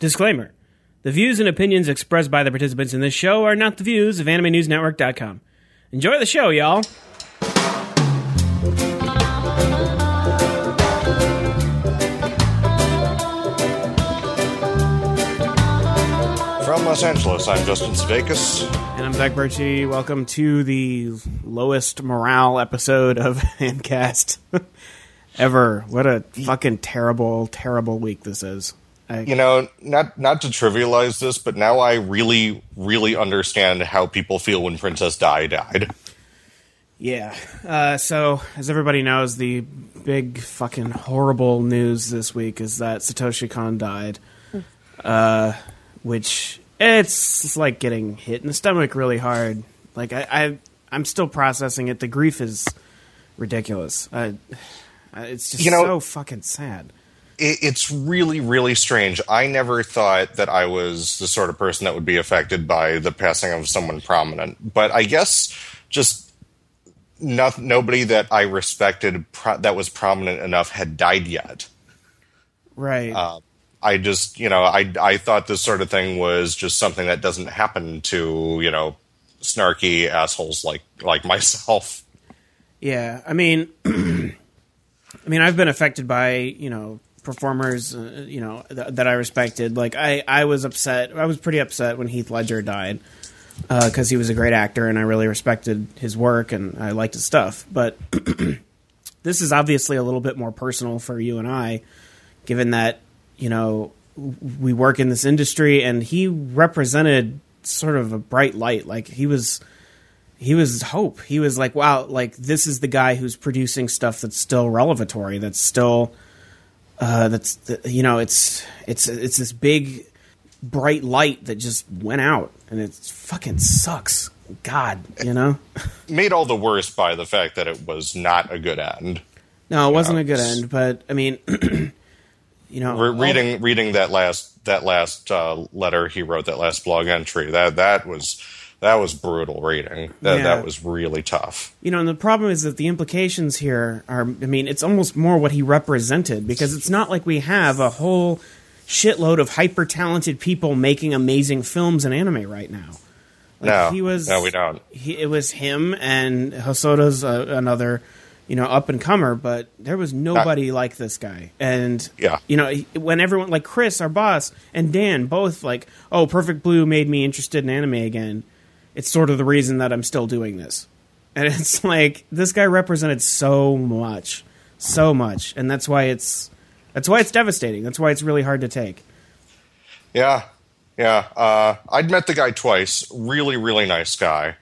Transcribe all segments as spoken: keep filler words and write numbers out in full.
Disclaimer. The views and opinions expressed by the participants in this show are not the views of anime news network dot com. Enjoy the show, y'all. From Los Angeles, I'm Justin Sveikas. And I'm Zach Berchi. Welcome to the lowest morale episode of Handcast ever. What a fucking terrible, terrible week this is. I, you know, not not to trivialize this, but now I really, really understand how people feel when Princess Di died. Yeah. Uh, so, as everybody knows, the big fucking horrible news this week is that Satoshi Kon died. Uh, which, it's like getting hit in the stomach really hard. Like, I, I, I'm still processing it. The grief is ridiculous. Uh, it's just you know, so fucking sad. It's really, really strange. I never thought that I was the sort of person that would be affected by the passing of someone prominent. But I guess just not, nobody that I respected pro- that was prominent enough had died yet. Right. Uh, I just, you know, I, I thought this sort of thing was just something that doesn't happen to, you know, snarky assholes like, like myself. Yeah. I mean, I mean, I've been affected by, you know, performers, uh, you know, th- that I respected. Like, I, I was upset. I was pretty upset when Heath Ledger died because uh, he was a great actor and I really respected his work and I liked his stuff. But this is obviously a little bit more personal for you and I, given that, you know, we work in this industry and he represented sort of a bright light. Like, he was... He was hope. He was like, wow, like, this is the guy who's producing stuff that's still relevatory, that's still... Uh, that's you know, it's it's it's this big bright light that just went out, and it fucking sucks. God, you know, made all the worse by the fact that it was not a good end. No, it you wasn't know, a good end, but I mean, you know, re- reading reading that last that last uh, letter he wrote, that last blog entry, that that was. That was brutal reading. That, yeah. that was really tough. You know, and the problem is that the implications here are, I mean, it's almost more what he represented, because it's not like we have a whole shitload of hyper-talented people making amazing films in anime right now. Like, no, he was, no, we don't. He, it was him and Hosoda's uh, another, you know, up-and-comer, but there was nobody not, like this guy. And, yeah. you know, when everyone, like Chris, our boss, and Dan, both like, oh, Perfect Blue made me interested in anime again. It's sort of the reason that I'm still doing this. And it's like, this guy represented so much, so much. And that's why it's, that's why it's devastating. That's why it's really hard to take. Yeah. Yeah. Uh, I'd met the guy twice. Really, really nice guy.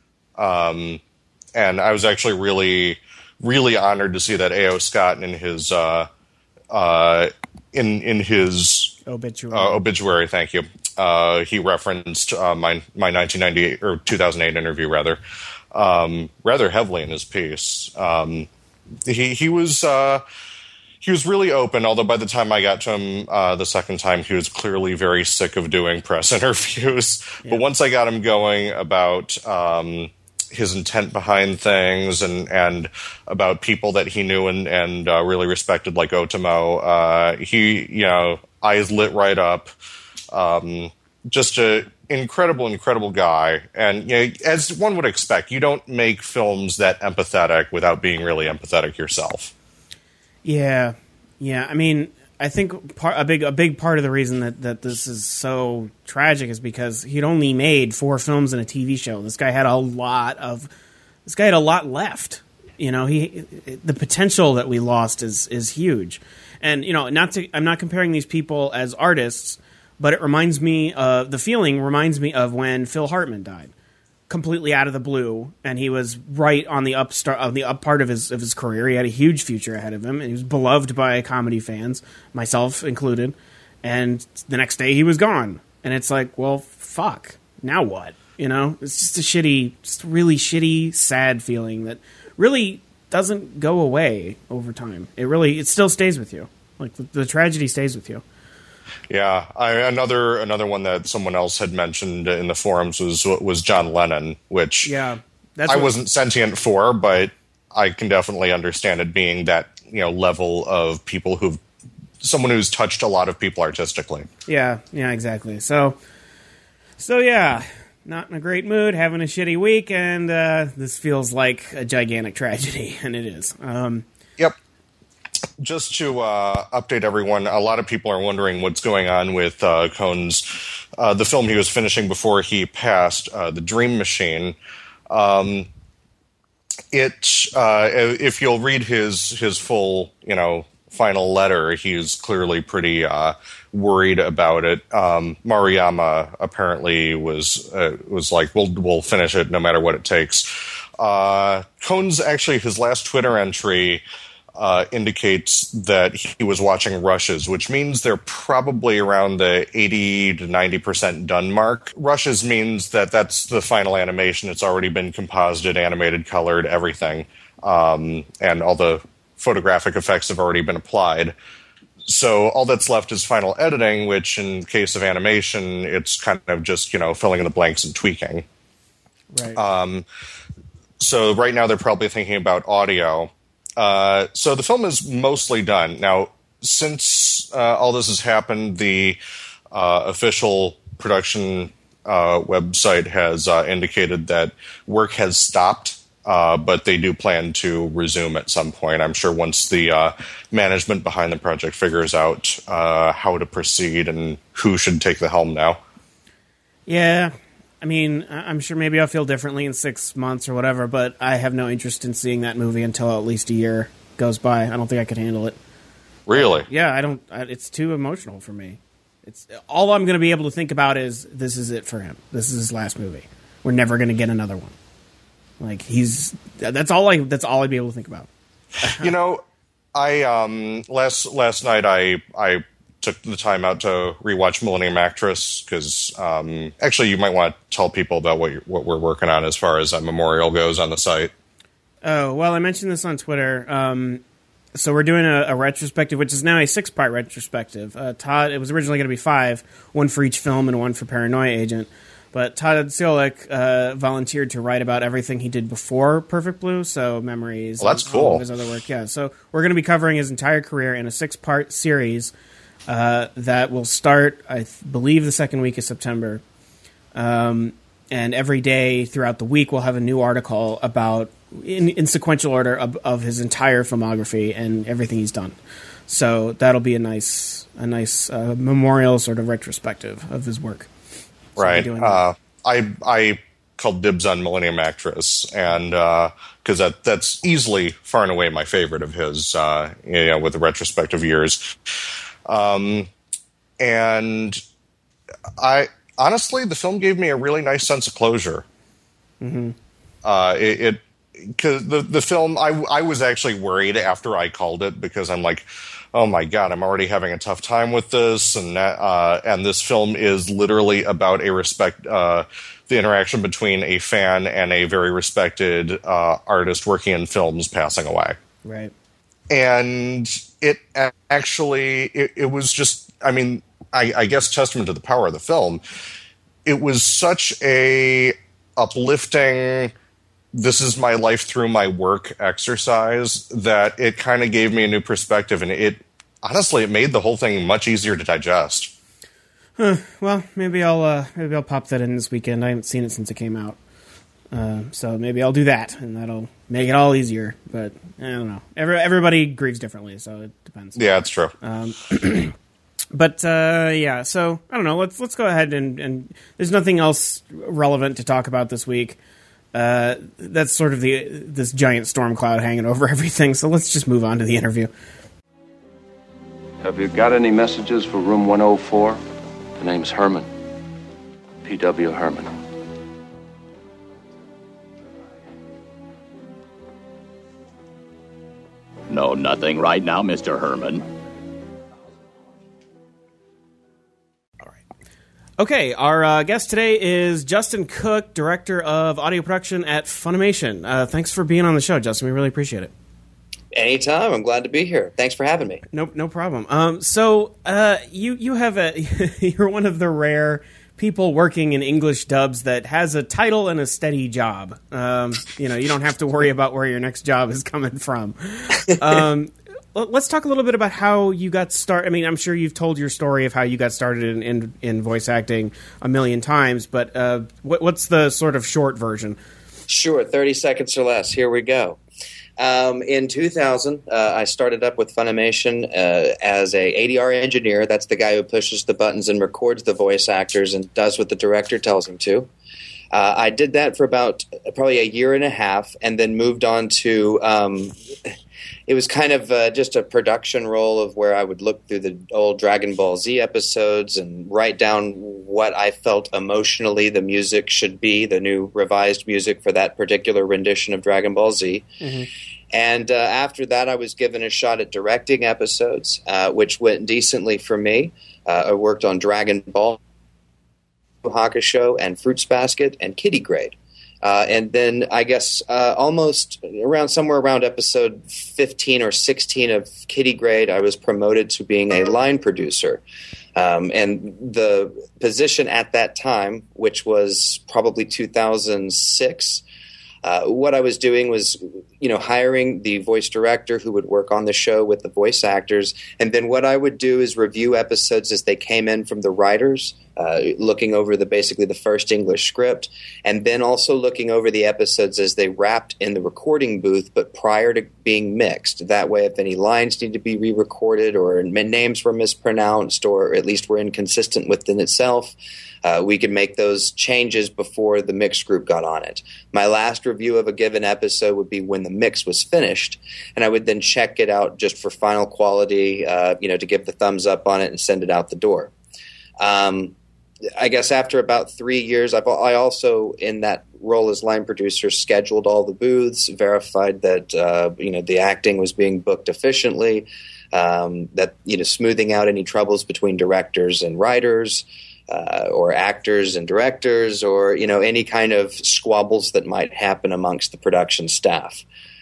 Um, and I was actually really, really honored to see that A O. Scott in his, uh, uh, in, in his obituary. Uh, obituary. Thank you. Uh, he referenced uh, my my nineteen ninety-eight or two thousand eight interview rather um, rather heavily in his piece. Um, he he was uh, he was really open. Although by the time I got to him uh, the second time, he was clearly very sick of doing press interviews. Yeah. But once I got him going about um, his intent behind things and and about people that he knew and and uh, really respected, like Otomo, uh, he you know eyes lit right up. Um, just a incredible, incredible guy. And, you know, as one would expect, you don't make films that empathetic without being really empathetic yourself. Yeah. Yeah. I mean, I think part, a big, a big part of the reason that, that this is so tragic is because he'd only made four films and a T V show. This guy had a lot of, this guy had a lot left. You know, he, the potential that we lost is, is huge. And, you know, not to, I'm not comparing these people as artists, but it reminds me of, the feeling reminds me of when Phil Hartman died, completely out of the blue, and he was right on the up start, on the up part of his of his career. He had a huge future ahead of him, and he was beloved by comedy fans, myself included. And the next day, he was gone, and it's like, well, fuck, now what? You know, it's just a shitty, just a really shitty, sad feeling that really doesn't go away over time. It really, it still stays with you. Like the, the tragedy stays with you. Yeah, I, another another one that someone else had mentioned in the forums was was John Lennon, which yeah, that's I what, wasn't sentient for, but I can definitely understand it being that, you know, level of people who've someone who's touched a lot of people artistically. Yeah, yeah, exactly. So, so yeah, not in a great mood, having a shitty week, and uh, this feels like a gigantic tragedy, and it is. Um, yep. Just to uh, update everyone, a lot of people are wondering what's going on with uh, Cohn's, uh, the film he was finishing before he passed, uh, The Dream Machine. Um, it, uh, if you'll read his his full, you know, final letter, he's clearly pretty uh, worried about it. Um, Maruyama apparently was uh, was like, "We'll we'll finish it no matter what it takes." Uh, Cohn's actually his last Twitter entry uh, indicates that he was watching rushes, which means they're probably around the eighty to ninety percent done mark. Rushes means that that's the final animation. It's already been composited, animated, colored, everything, um, and all the photographic effects have already been applied. So all that's left is final editing, which in case of animation, it's kind of just, you know, filling in the blanks and tweaking. right. Um, so right now they're probably thinking about audio. Uh, so the film is mostly done. Now, since uh, all this has happened, the uh, official production uh, website has uh, indicated that work has stopped, uh, but they do plan to resume at some point. I'm sure once the uh, management behind the project figures out uh, how to proceed and who should take the helm now. Yeah, I mean, I- I'm sure maybe I'll feel differently in six months or whatever, but I have no interest in seeing that movie until at least a year goes by. I don't think I could handle it. Really? Yeah, I don't. I, it's too emotional for me. It's all I'm going to be able to think about is this is it for him. This is his last movie. We're never going to get another one. Like he's that's all I that's all I'd be able to think about. You know, I um last last night I I took the time out to rewatch Millennium Actress because um, actually you might want to tell people about what you're, what we're working on as far as a memorial goes on the site. Oh well, I mentioned this on Twitter. Um, so we're doing a, a retrospective, which is now a six-part retrospective. Uh, Todd, it was originally going to be five, one for each film and one for Paranoia Agent. But Todd Ziolik uh, volunteered to write about everything he did before Perfect Blue, so memories. Well, that's and cool. All of his other work, yeah. So we're going to be covering his entire career in a six-part series uh, that will start, I th- believe, the second week of September. Um, and every day throughout the week, we'll have a new article about, in, in sequential order, of, of his entire filmography and everything he's done. So that'll be a nice, a nice uh, memorial sort of retrospective of his work. So right. Uh, I I called dibs on Millennium Actress, and because uh, that that's easily far and away my favorite of his, uh, you know, with the retrospective years. Um, and I honestly, the film gave me a really nice sense of closure. Mm-hmm. Uh, it because the the film I I was actually worried after I called it because I'm like, oh my God, I'm already having a tough time with this, and that, uh, and this film is literally about a respect, uh, the interaction between a fan and a very respected uh, artist working in films passing away. Right. And it actually, it, it was just, I mean, I, I guess testament to the power of the film. It was such a uplifting, this is my life through my work exercise that it kind of gave me a new perspective, and it honestly it made the whole thing much easier to digest. Huh. Well, maybe I'll uh, maybe I'll pop that in this weekend. I haven't seen it since it came out, uh, so maybe I'll do that, and that'll make it all easier. But I don't know. Every, everybody grieves differently, so it depends. Yeah, it's true. Um, but uh, yeah, so I don't know. Let's let's go ahead and, and there's nothing else relevant to talk about this week. Uh, that's sort of the this giant storm cloud hanging over everything. So let's just move on to the interview. Have you got any messages for room one oh four? The name's Herman. P W Herman. No, nothing right now, Mister Herman. Okay, our uh, guest today is Justin Cook, Director of Audio Production at Funimation. Uh, thanks for being on the show, Justin. We really appreciate it. Anytime. I'm glad to be here. Thanks for having me. No, no problem. Um, so uh, you you have a you're one of the rare people working in English dubs that has a title and a steady job. Um, you know, you don't have to worry about where your next job is coming from. Um, let's talk a little bit about how you got started. I mean, I'm sure you've told your story of how you got started in, in, in voice acting a million times, but uh, what, what's the sort of short version? Sure, thirty seconds or less. Here we go. Um, in two thousand, uh, I started up with Funimation uh, as a A D R engineer. That's the guy who pushes the buttons and records the voice actors and does what the director tells him to. Uh, I did that for about probably a year and a half, and then moved on to um, it was kind of uh, just a production role of where I would look through the old Dragon Ball Z episodes and write down what I felt emotionally the music should be, the new revised music for that particular rendition of Dragon Ball Z. Mm-hmm. And uh, after that, I was given a shot at directing episodes, uh, which went decently for me. Uh, I worked on Dragon Ball, Hakusho, and Fruits Basket, and Kitty Grade. Uh, and then I guess uh, almost around somewhere around episode fifteen or sixteen of Kitty Grade, I was promoted to being a line producer. Um, and the position at that time, which was probably two thousand six, uh, what I was doing was, you know, hiring the voice director who would work on the show with the voice actors. And then what I would do is review episodes as they came in from the writers, uh, looking over the basically the first English script, and then also looking over the episodes as they wrapped in the recording booth, but prior to being mixed. That way, if any lines need to be re-recorded or names were mispronounced or at least were inconsistent within itself, Uh, we could make those changes before the mix group got on it. My last review of a given episode would be when the mix was finished, and I would then check it out just for final quality, uh, you know, to give the thumbs up on it and send it out the door. Um, I guess after about three years, I've, I also, in that role as line producer, scheduled all the booths, verified that, uh, you know, the acting was being booked efficiently, um, that, you know, smoothing out any troubles between directors and writers, Uh, or actors and directors, or, you know, any kind of squabbles that might happen amongst the production staff.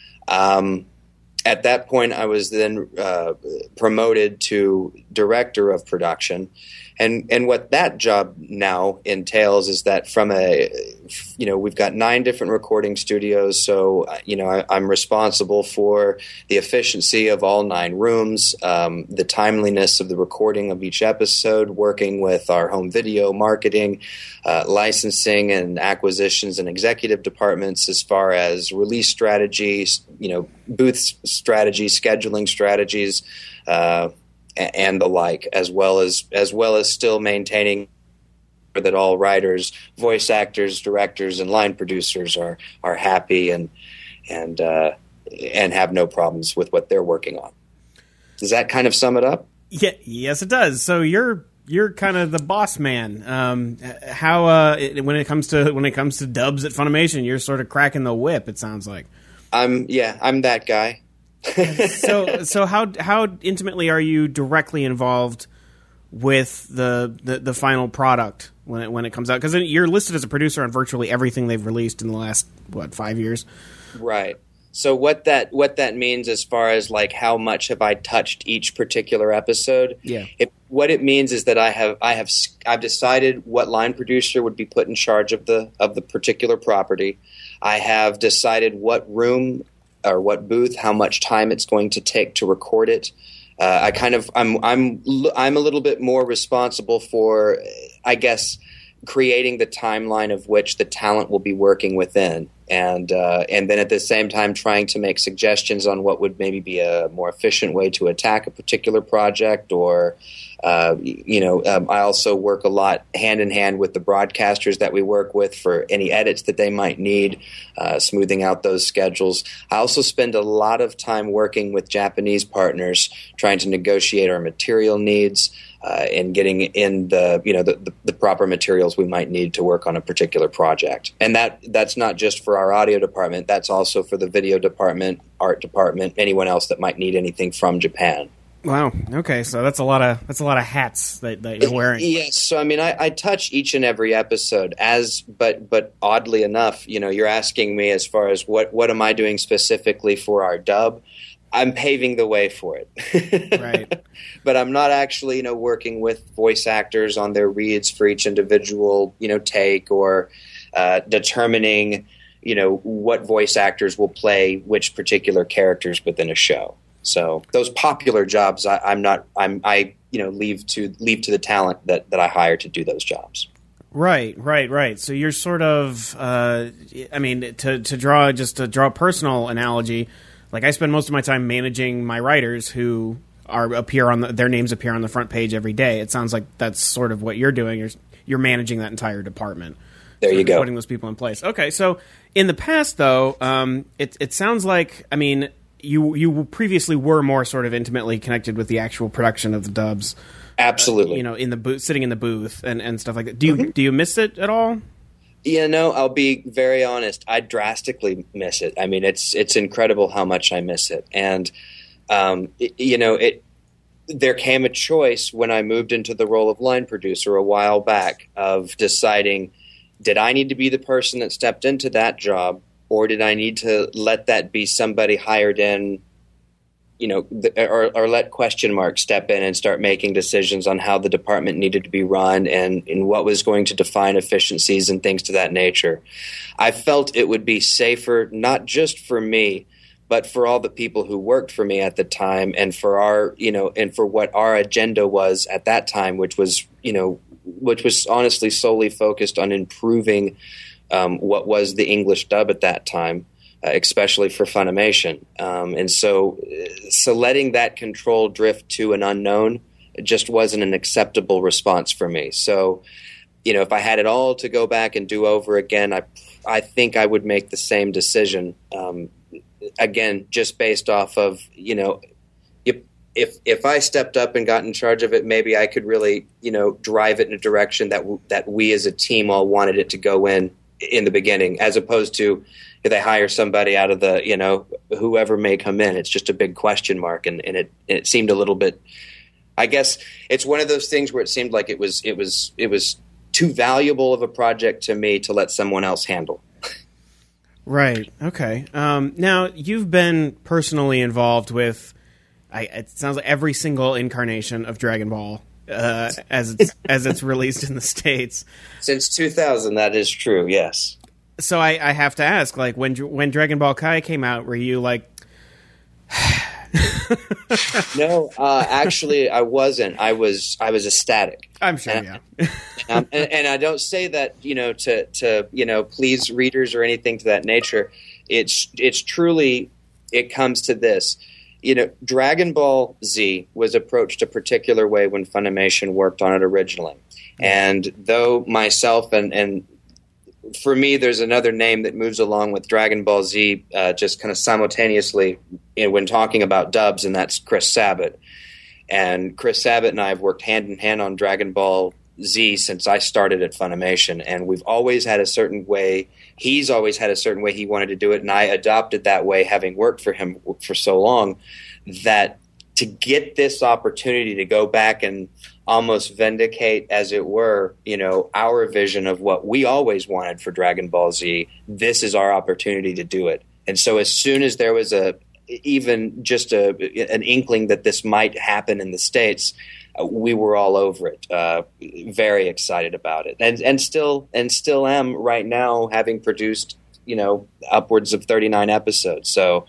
Um, at that point, I was then uh, promoted to director of production. And and what that job now entails is that from a, you know, we've got nine different recording studios, so, you know, I, I'm responsible for the efficiency of all nine rooms, um, the timeliness of the recording of each episode, working with our home video marketing, uh, licensing and acquisitions and executive departments as far as release strategies, you know, booth strategies, scheduling strategies, uh and the like, as well as as well as still maintaining that all writers, voice actors, directors, and line producers are are happy and and uh, and have no problems with what they're working on. Does that kind of sum it up? Yeah, yes, it does. So you're you're kind of the boss man. Um, how uh, it, when it comes to when it comes to dubs at Funimation, you're sort of cracking the whip. It sounds like. I'm yeah, I'm that guy. so so how how intimately are you directly involved with the the, the final product when it when it comes out? Because you're listed as a producer on virtually everything they've released in the last what five years. Right. So what that what that means as far as like how much have I touched each particular episode? Yeah. It, what it means is that I have I have I've decided what line producer would be put in charge of the of the particular property. I have decided what room or what booth, how much time it's going to take to record it. Uh, I kind of, I'm, I'm, I'm a little bit more responsible for, I guess, creating the timeline of which the talent will be working within, and uh, and then at the same time trying to make suggestions on what would maybe be a more efficient way to attack a particular project, or uh, you know, um, I also work a lot hand in hand with the broadcasters that we work with for any edits that they might need, uh, smoothing out those schedules. I also spend a lot of time working with Japanese partners, trying to negotiate our material needs. Uh, and getting in the you know the, the, the proper materials we might need to work on a particular project, and that that's not just for our audio department. That's also for the video department, art department, anyone else that might need anything from Japan. Wow. Okay, so that's a lot of that's a lot of hats that, that you're wearing. Yes. So I mean, I, I touch each and every episode. As but but oddly enough, you know, you're asking me as far as what what am I doing specifically for our dub. I'm paving the way for it. Right. But I'm not actually, you know, working with voice actors on their reads for each individual, you know, take, or uh, determining, you know, what voice actors will play which particular characters within a show. So those popular jobs, I, I'm not. I'm. I you know leave to leave to the talent that that I hire to do those jobs. Right, right, right. So you're sort of, uh, I mean, to to draw just to draw a personal analogy, like I spend most of my time managing my writers who are appear on the, their names appear on the front page every day. It sounds like that's sort of what you're doing. You're you're managing that entire department. There you go. Putting those people in place. Okay, so in the past, though, um, it it sounds like, I mean, you you previously were more sort of intimately connected with the actual production of the dubs. Absolutely. Uh, you know, in the booth, sitting in the booth and, and stuff like that. Do you mm-hmm. do you miss it at all? Yeah, no, I'll be very honest. I drastically miss it. I mean, it's it's incredible how much I miss it. And um, it, you know, it there came a choice when I moved into the role of line producer a while back of deciding, did I need to be the person that stepped into that job, or did I need to let that be somebody hired in, you know, or, or let question mark step in and start making decisions on how the department needed to be run and, and what was going to define efficiencies and things to that nature. I felt it would be safer, not just for me, but for all the people who worked for me at the time, and for our, you know, and for what our agenda was at that time, which was, you know, which was honestly solely focused on improving um, what was the English dub at that time. Uh, especially for Funimation. Um, and so so letting that control drift to an unknown just wasn't an acceptable response for me. So, you know, if I had it all to go back and do over again, I I think I would make the same decision. Um, again, just based off of, you know, if, if if I stepped up and got in charge of it, maybe I could really, you know, drive it in a direction that w- that we as a team all wanted it to go in in the beginning, as opposed to if they hire somebody out of the, you know, whoever may come in. It's just a big question mark, and, and it and it seemed a little bit. I guess it's one of those things where it seemed like it was it was it was too valuable of a project to me to let someone else handle. Right. Okay. Um, now you've been personally involved with, I, it sounds like every single incarnation of Dragon Ball uh, as it's as it's released in the States since two thousand. That is true. Yes. So I, I have to ask, like, when when Dragon Ball Kai came out, were you like? No, uh, actually, I wasn't. I was I was ecstatic. I'm sure, and, yeah. um, and, and I don't say that, you know, to to you know please readers or anything to that nature. It's it's truly, it comes to this. You know, Dragon Ball Z was approached a particular way when Funimation worked on it originally, and though myself and and for me, there's another name that moves along with Dragon Ball Z, uh, just kind of simultaneously, you know, when talking about dubs, and that's Chris Sabat. And Chris Sabat and I have worked hand in hand on Dragon Ball Z since I started at Funimation, and we've always had a certain way. He's always had a certain way he wanted to do it, and I adopted that way, having worked for him for so long, that to get this opportunity to go back and almost vindicate, as it were, you know, our vision of what we always wanted for Dragon Ball Z, this is our opportunity to do it. And so as soon as there was a even just a an inkling that this might happen in the States, uh, we were all over it, uh, very excited about it, and and still and still am right now, having produced, you know, upwards of thirty-nine episodes. So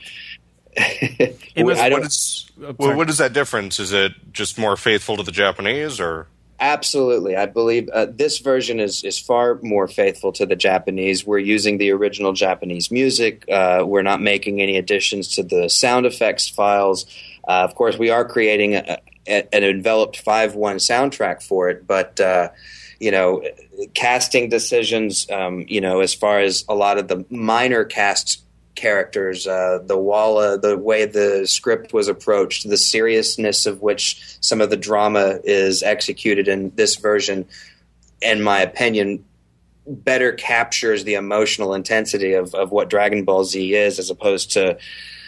it was, I don't, what, is, well, what is that difference? Is it just more faithful to the Japanese, or? Absolutely. I believe uh, this version is, is far more faithful to the Japanese. We're using the original Japanese music. Uh, we're not making any additions to the sound effects files. Uh, of course, we are creating a, a, an enveloped five one soundtrack for it, but uh, you know, casting decisions, um, you know, as far as a lot of the minor cast characters, uh, the Walla, the way the script was approached, the seriousness of which some of the drama is executed in this version, in my opinion, better captures the emotional intensity of, of what Dragon Ball Z is, as opposed to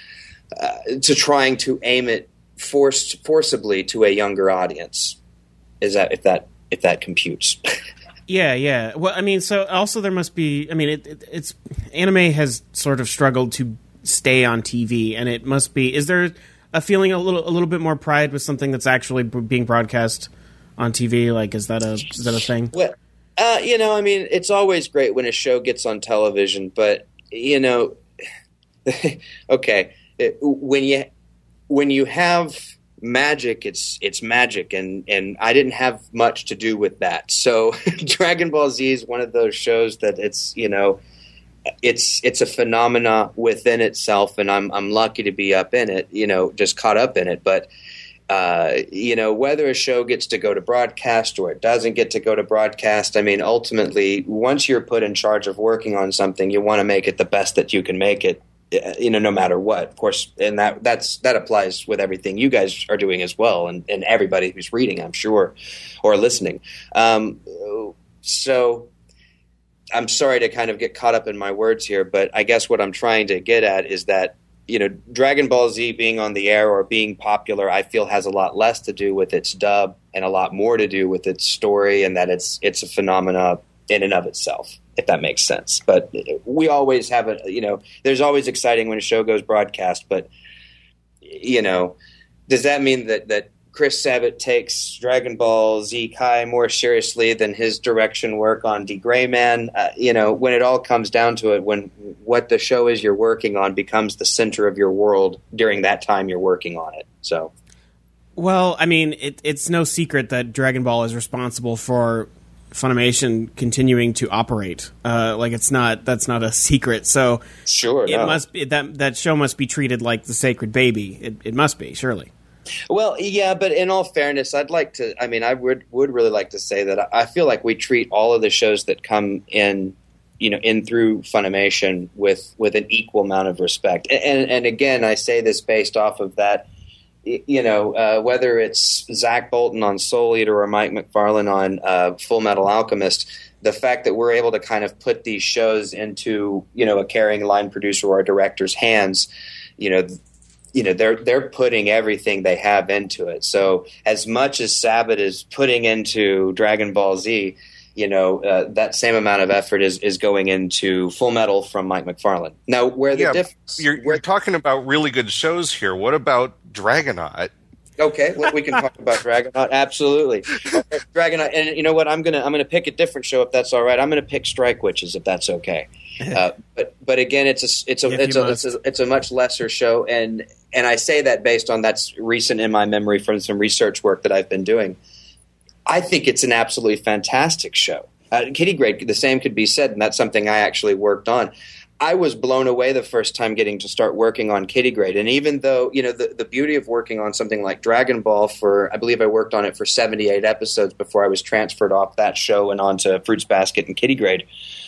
uh, to trying to aim it forced forcibly to a younger audience. Is that if that if that computes? Yeah, yeah. Well, I mean, so also there must be. I mean, it, it, it's anime has sort of struggled to stay on T V, and it must be. Is there a feeling a little, a little bit more pride with something that's actually being broadcast on T V? Like, is that a is that a thing? Well, uh, you know, I mean, it's always great when a show gets on television, but you know, okay, it, when you when you have magic, it's it's magic, and and I didn't have much to do with that. So Dragon Ball Z is one of those shows that it's, you know, it's it's a phenomena within itself, and I'm I'm lucky to be up in it, you know, just caught up in it. But uh, you know, whether a show gets to go to broadcast or it doesn't get to go to broadcast, I mean, ultimately, once you're put in charge of working on something, you want to make it the best that you can make it, you know, no matter what, of course. And that that's that applies with everything you guys are doing as well, and, and everybody who's reading, I'm sure, or listening. Um, so I'm sorry to kind of get caught up in my words here, but I guess what I'm trying to get at is that, you know, Dragon Ball Z being on the air or being popular, I feel has a lot less to do with its dub and a lot more to do with its story, and that it's it's a phenomena in and of itself, if that makes sense. But we always have a, you know, there's always exciting when a show goes broadcast, but, you know, does that mean that, that Chris Sabat takes Dragon Ball Z Kai more seriously than his direction work on D Gray Man? Uh, you know, when it all comes down to it, when what the show is you're working on becomes the center of your world during that time you're working on it. So, well, I mean, it, it's no secret that Dragon Ball is responsible for Funimation continuing to operate. Uh, like it's not that's not a secret. So sure, it no. must be that that show must be treated like the sacred baby. It, it must be, surely. Well, yeah, but in all fairness, I'd like to. I mean, I would would really like to say that I feel like we treat all of the shows that come in, you know, in through Funimation with with an equal amount of respect. And and again, I say this based off of that. You know, uh, whether it's Zach Bolton on Soul Eater or Mike McFarlane on uh, Full Metal Alchemist, the fact that we're able to kind of put these shows into, you know, a caring line producer or a director's hands, you know, you know, they're they're putting everything they have into it. So as much as Sabat is putting into Dragon Ball Z, you know, uh, that same amount of effort is, is going into Full Metal from Mike McFarlane. Now, where the yeah, difference... You're, you're talking about really good shows here. What about Dragonaut? Okay, well, we can talk about Dragonaut. Absolutely, Dragonaut. And you know what? I'm gonna I'm gonna pick a different show if that's all right. I'm gonna pick Strike Witches if that's okay. Uh, but but again, it's a it's a it's a, it's a it's a much lesser show, and and I say that based on that's recent in my memory from some research work that I've been doing. I think it's an absolutely fantastic show. Uh, Kitty Grade, the same could be said, and that's something I actually worked on. I was blown away the first time getting to start working on Kitty Grade. And even though, you know, the, the beauty of working on something like Dragon Ball for, I believe I worked on it for seventy-eight episodes before I was transferred off that show and onto Fruits Basket and Kitty Grade.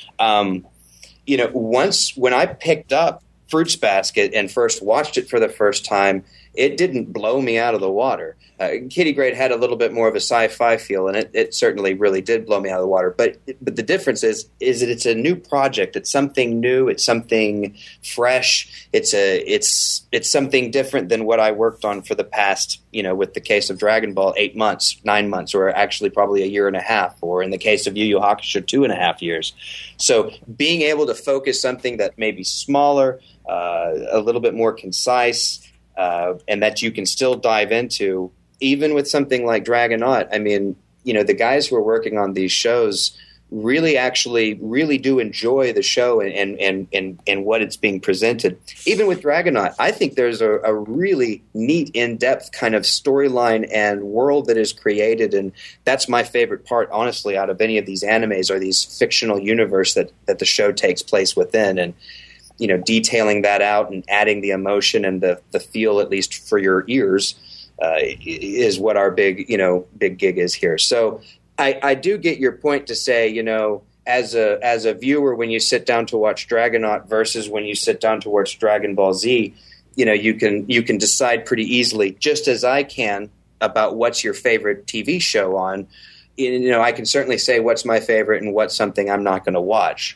Um, you know, once when I picked up Fruits Basket and first watched it for the first time, it didn't blow me out of the water. Uh, Kitty Grade had a little bit more of a sci-fi feel, and it, it certainly really did blow me out of the water. But but the difference is is that it's a new project. It's something new. It's something fresh. It's a it's it's something different than what I worked on for the past, you know, with the case of Dragon Ball, eight months, nine months, or actually probably a year and a half, or in the case of Yu Yu Hakusho, two and a half years. So being able to focus something that may be smaller, uh, a little bit more concise, uh, and that you can still dive into. Even with something like Dragonaut, I mean, you know, the guys who are working on these shows really actually really do enjoy the show and and and, and what it's being presented. Even with Dragonaut, I think there's a, a really neat, in-depth kind of storyline and world that is created, and that's my favorite part, honestly, out of any of these animes or these fictional universe that, that the show takes place within. And you know, detailing that out and adding the emotion and the, the feel, at least for your ears, Uh, is what our big, you know, big gig is here. So I, I do get your point to say, you know, as a as a viewer, when you sit down to watch Dragonaut versus when you sit down to watch Dragon Ball Z, you know, you can you can decide pretty easily, just as I can, about what's your favorite T V show on. You know, I can certainly say what's my favorite and what's something I'm not going to watch.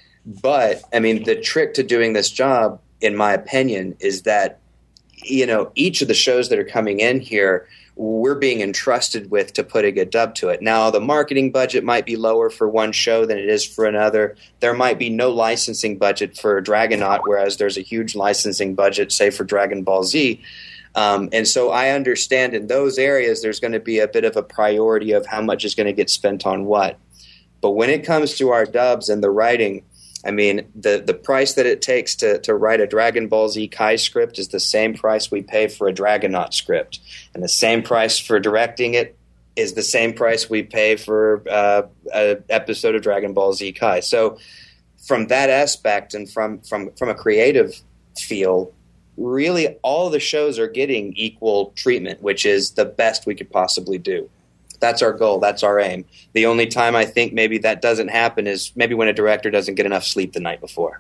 But I mean, the trick to doing this job, in my opinion, is that, you know, each of the shows that are coming in here, we're being entrusted with to put a good dub to it. Now, the marketing budget might be lower for one show than it is for another. There might be no licensing budget for Dragonaut, whereas there's a huge licensing budget, say, for Dragon Ball Z. Um, and so I understand in those areas there's going to be a bit of a priority of how much is going to get spent on what. But when it comes to our dubs and the writing, I mean, the, the price that it takes to, to write a Dragon Ball Z Kai script is the same price we pay for a Dragonaut script. And the same price for directing it is the same price we pay for uh, an episode of Dragon Ball Z Kai. So from that aspect and from, from, from a creative feel, really all the shows are getting equal treatment, which is the best we could possibly do. That's our goal. That's our aim. The only time I think maybe that doesn't happen is maybe when a director doesn't get enough sleep the night before.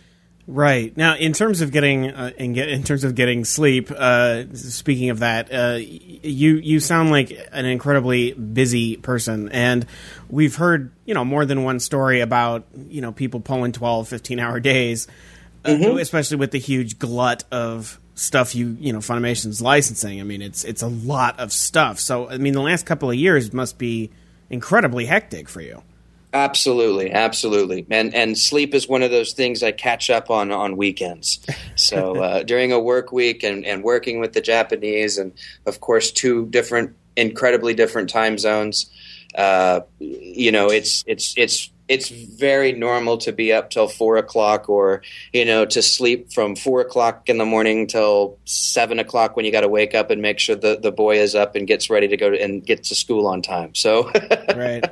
Right. Now, in terms of getting uh, in, get, in terms of getting sleep, uh, speaking of that, uh, you you sound like an incredibly busy person, and we've heard, you know, more than one story about, you know, people pulling twelve, fifteen hour days, mm-hmm. uh, especially with the huge glut of stuff you you know Funimation's licensing. I mean, it's it's a lot of stuff. So, I mean, the last couple of years must be incredibly hectic for you. Absolutely, absolutely, and and sleep is one of those things I catch up on on weekends. So uh, during a work week and, and working with the Japanese, and of course two different, incredibly different time zones, uh, you know, it's it's it's it's very normal to be up till four o'clock, or you know, to sleep from four o'clock in the morning till seven o'clock when you got to wake up and make sure the the boy is up and gets ready to go to, and get to school on time. So right.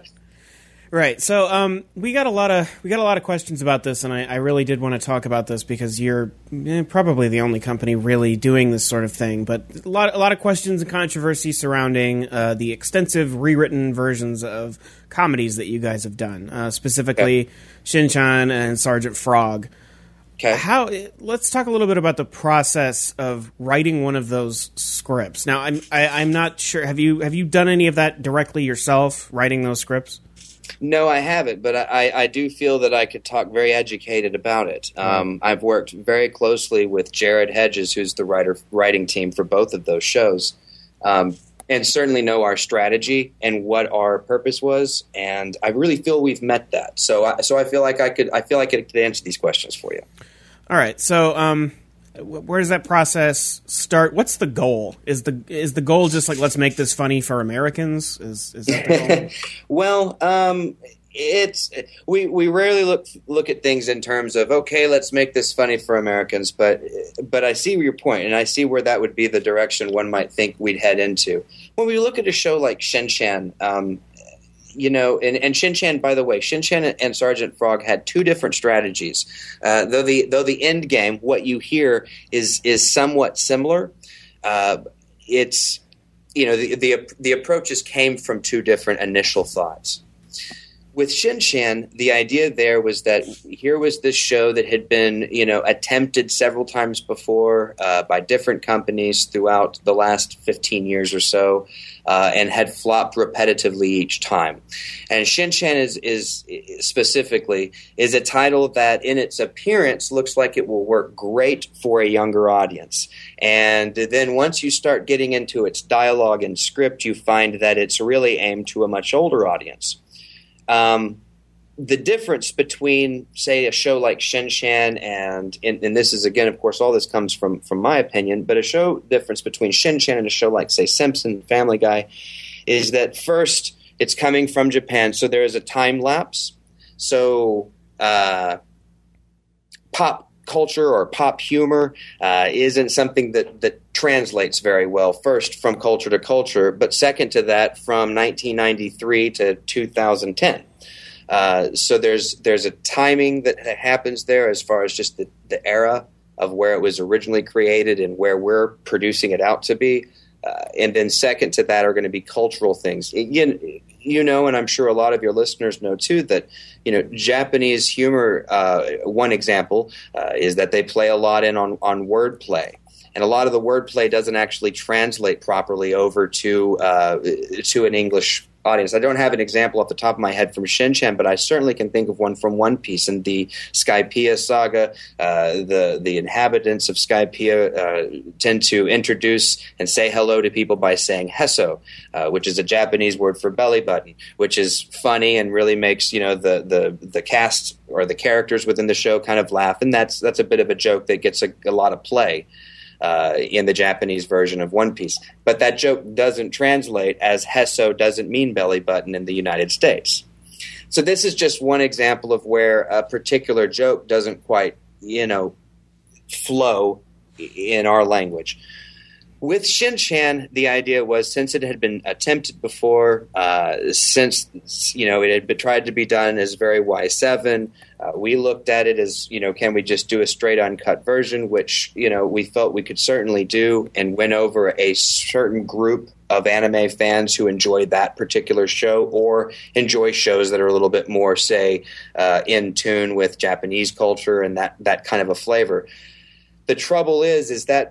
Right. So um, we got a lot of we got a lot of questions about this, and I, I really did want to talk about this because you're eh, probably the only company really doing this sort of thing. But a lot a lot of questions and controversy surrounding uh, the extensive rewritten versions of comedies that you guys have done, uh, specifically okay. Shin-Chan and Sergeant Frog. Okay. How? Let's talk a little bit about the process of writing one of those scripts. Now, I'm I, I'm not sure. Have you have you done any of that directly yourself, writing those scripts? No, I haven't, but I, I do feel that I could talk very educated about it. Um, I've worked very closely with Jared Hedges, who's the writer writing team for both of those shows, um, and certainly know our strategy and what our purpose was. And I really feel we've met that. So, I, so I feel like I could I feel like I could answer these questions for you. All right. So, um, where does that process start? What's the goal? Is the is the goal just like, let's make this funny for Americans? Is is that the goal? Well, um, it's we we rarely look look at things in terms of, okay, let's make this funny for Americans. But but I see your point, and I see where that would be the direction one might think we'd head into. When we look at a show like Shin-Chan, um, you know, and, and Shin-Chan, by the way, Shin-Chan and Sergeant Frog had two different strategies. Uh, though the though the end game, what you hear is is somewhat similar. Uh, it's you know the, the the approaches came from two different initial thoughts. With Shin-Chan, the idea there was that here was this show that had been, you know, attempted several times before uh, by different companies throughout the last fifteen years or so, uh, and had flopped repetitively each time. And Shin-Chan is, is specifically is a title that, in its appearance, looks like it will work great for a younger audience. And then once you start getting into its dialogue and script, you find that it's really aimed to a much older audience. Um, the difference between, say, a show like Shin-Chan and, and, and this is, again, of course, all this comes from, from my opinion, but a show difference between Shin-Chan and a show like, say, Simpson, Family Guy, is that first, it's coming from Japan, so there is a time lapse. So uh, pop culture or pop humor uh, isn't something that, that translates very well, first from culture to culture, but second to that from nineteen ninety-three to two thousand ten. Uh, so there's there's a timing that happens there as far as just the, the era of where it was originally created and where we're producing it out to be. Uh, and then second to that are going to be cultural things. You, you know, and I'm sure a lot of your listeners know too, that, you know, Japanese humor, uh, one example uh, is that they play a lot in on, on wordplay. And a lot of the wordplay doesn't actually translate properly over to uh, to an English audience. I don't have an example off the top of my head from Shin-Chan, but I certainly can think of one from One Piece and the Skypiea saga. Uh, the the inhabitants of Skypiea uh, tend to introduce and say hello to people by saying heso, uh, which is a Japanese word for belly button, which is funny and really makes, you know, the the the cast or the characters within the show kind of laugh, and that's that's a bit of a joke that gets a, a lot of play Uh, in the Japanese version of One Piece. But that joke doesn't translate, as heso doesn't mean belly button in the United States. So this is just one example of where a particular joke doesn't quite, you know, flow in our language. With Shin-Chan, the idea was, since it had been attempted before, uh, since, you know, it had been tried to be done as very Y seven, uh, we looked at it as, you know, can we just do a straight uncut version, which, you know, we felt we could certainly do, and win over a certain group of anime fans who enjoy that particular show or enjoy shows that are a little bit more, say, uh, in tune with Japanese culture and that, that kind of a flavor. The trouble is, is that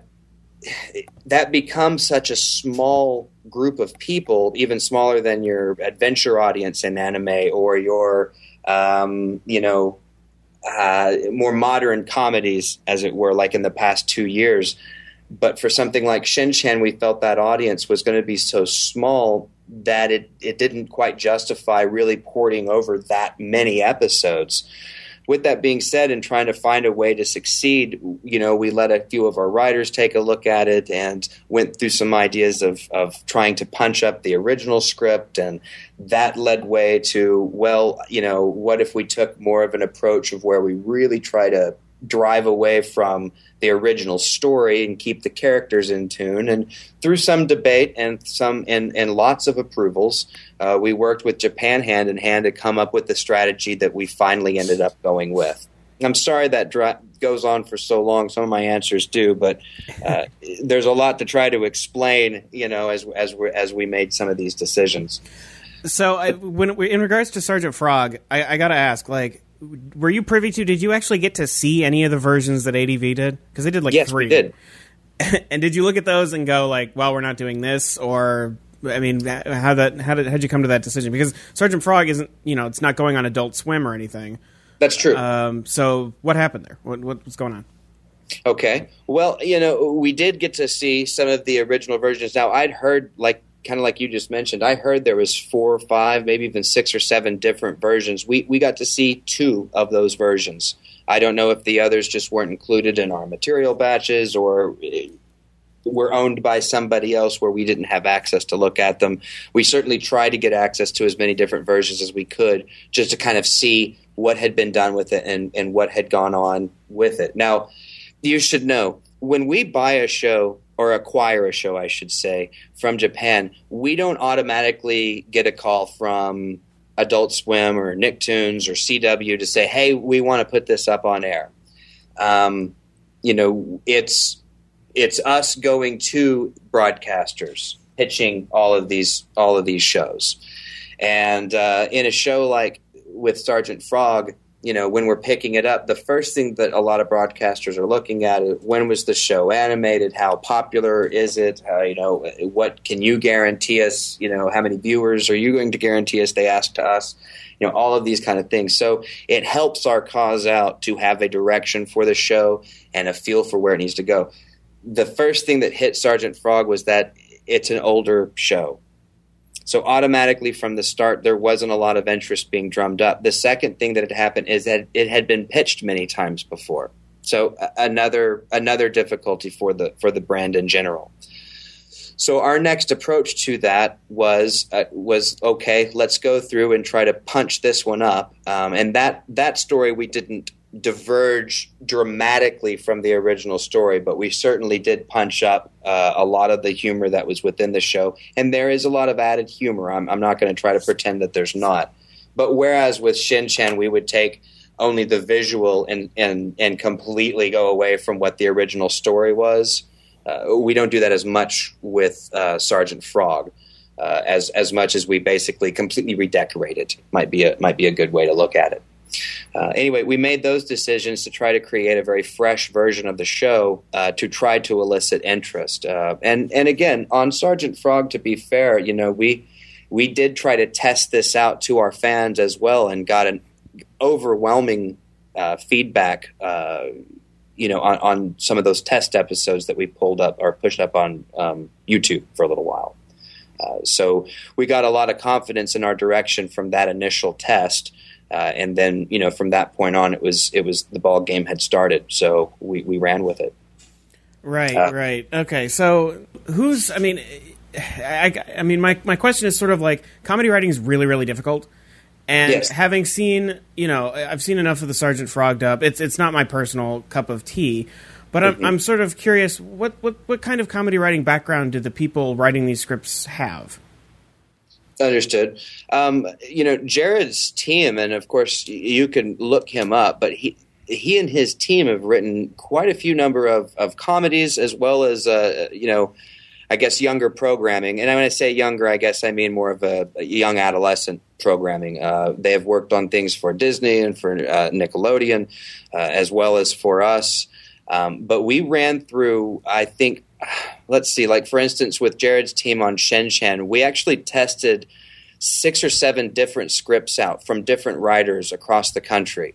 that becomes such a small group of people, even smaller than your adventure audience in anime or your, um, you know, uh, more modern comedies, as it were, like in the past two years. But for something like Shin-Chan, we felt that audience was going to be so small that it, it didn't quite justify really porting over that many episodes. With that being said, and trying to find a way to succeed, you know, we let a few of our writers take a look at it and went through some ideas of, of trying to punch up the original script. And that led way to, well, you know, what if we took more of an approach of where we really try to drive away from the original story and keep the characters in tune. And through some debate and some and, and lots of approvals, uh, we worked with Japan hand in hand to come up with the strategy that we finally ended up going with. I'm sorry that dra- goes on for so long. Some of my answers do, but uh, there's a lot to try to explain, you know, as as we as we made some of these decisions. So, I, when in regards to Sergeant Frog, I, I got to ask, like, were you privy to, did you actually get to see any of the versions that A D V did? Because they did like yes, three. Yes, we did. And did you look at those and go like, well, we're not doing this? Or, I mean, how that how did how'd you come to that decision? Because Sergeant Frog isn't, you know, it's not going on Adult Swim or anything. That's true. Um, so what happened there? What, what what's going on? Okay. Well, you know, we did get to see some of the original versions. Now, I'd heard, like, kind of like you just mentioned, I heard there was four or five, maybe even six or seven different versions. We we got to see two of those versions. I don't know if the others just weren't included in our material batches or were owned by somebody else where we didn't have access to look at them. We certainly tried to get access to as many different versions as we could just to kind of see what had been done with it and, and what had gone on with it. Now, you should know, when we buy a show, or acquire a show, I should say, from Japan, we don't automatically get a call from Adult Swim or Nicktoons or C W to say, hey, we want to put this up on air. Um, you know, it's it's us going to broadcasters, pitching all of these all of these shows. And uh, in a show like with Sergeant Frog, you know, when we're picking it up, the first thing that a lot of broadcasters are looking at is, when was the show animated? How popular is it? How, you know, what can you guarantee us? You know, how many viewers are you going to guarantee us? They ask to us, you know, all of these kind of things. So it helps our cause out to have a direction for the show and a feel for where it needs to go. The first thing that hit Sergeant Frog was that it's an older show. So automatically from the start, there wasn't a lot of interest being drummed up. The second thing that had happened is that it had been pitched many times before. So another another difficulty for the for the brand in general. So our next approach to that was uh, was okay. Let's go through and try to punch this one up. Um, and that that story we didn't diverge dramatically from the original story, but we certainly did punch up uh, a lot of the humor that was within the show. And there is a lot of added humor. I'm, I'm not going to try to pretend that there's not. But whereas with Shin-Chan, we would take only the visual and, and, and completely go away from what the original story was, uh, we don't do that as much with uh, Sergeant Frog. Uh, as as much as we basically completely redecorate it might be a might be a good way to look at it. Uh, anyway, we made those decisions to try to create a very fresh version of the show uh, to try to elicit interest. Uh, and and again, on Sergeant Frog, to be fair, you know, we we did try to test this out to our fans as well, and got an overwhelming uh, feedback. Uh, you know, on, on some of those test episodes that we pulled up or pushed up on um, YouTube for a little while. Uh, so we got a lot of confidence in our direction from that initial test. Uh, and then, you know, from that point on, it was it was the ball game had started, so we, we ran with it. Right, uh, right. Okay, so who's? I mean, I, I mean, my my question is sort of like, comedy writing is really really difficult, And yes. having seen, you know, I've seen enough of the Sergeant Frog dub. It's it's not my personal cup of tea, but I'm, mm-hmm. I'm sort of curious, what, what, what kind of comedy writing background do the people writing these scripts have? Understood. Um, you know, Jared's team, and of course you can look him up, but he he and his team have written quite a few number of, of comedies as well as, uh, you know, I guess younger programming. And when I say younger, I guess I mean more of a, a young adolescent programming. Uh, they have worked on things for Disney and for uh, Nickelodeon, uh, as well as for us. Um, but we ran through, I think, let's see, like for instance, with Jared's team on Shen Chan, we actually tested six or seven different scripts out from different writers across the country.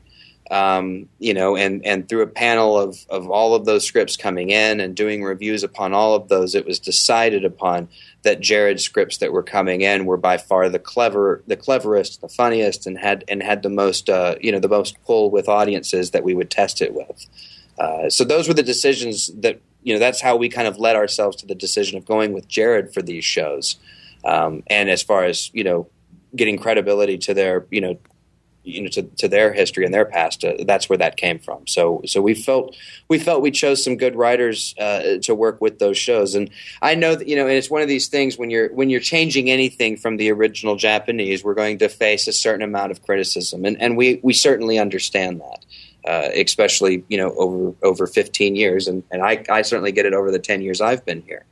Um, you know, and, and through a panel of, of all of those scripts coming in and doing reviews upon all of those, it was decided upon that Jared's scripts that were coming in were by far the clever, the cleverest, the funniest, and had and had the most, uh, you know, the most pull with audiences that we would test it with. Uh, so those were the decisions that, you know, that's how we kind of led ourselves to the decision of going with Jared for these shows. Um, and as far as, you know, getting credibility to their, you know, you know, to, to their history and their past, uh, that's where that came from. So, so we felt we felt we chose some good writers uh, to work with those shows. And I know that, you know, and it's one of these things when you're when you're changing anything from the original Japanese, we're going to face a certain amount of criticism, and and we we certainly understand that, uh, especially, you know, over over fifteen years, and and I I certainly get it over the ten years I've been here.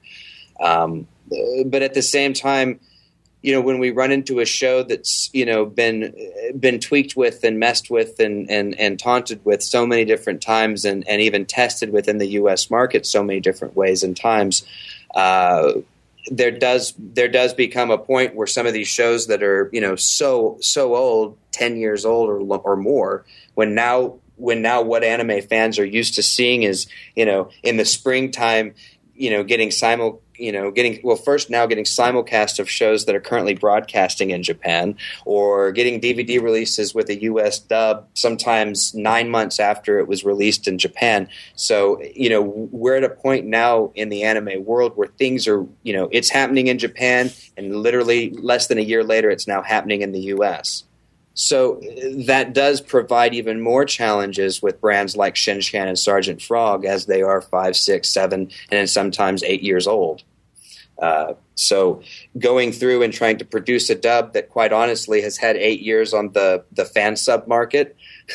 Um, but at the same time, you know, when we run into a show that's, you know, been been tweaked with and messed with and, and, and taunted with so many different times and, and even tested within the U S market so many different ways and times, uh, there does there does become a point where some of these shows that are, you know, so so old, ten years old or or more, when now when now what anime fans are used to seeing is, you know, in the springtime, you know, getting simul you know, getting, well, first now getting simulcast of shows that are currently broadcasting in Japan, or getting D V D releases with a U S dub sometimes nine months after it was released in Japan. So, you know, we're at a point now in the anime world where things are, you know, it's happening in Japan, and literally less than a year later, it's now happening in the U S. So that does provide even more challenges with brands like Shin Chan and Sergeant Frog, as they are five, six, seven, and then sometimes eight years old. Uh, so going through and trying to produce a dub that, quite honestly, has had eight years on the, the fan sub market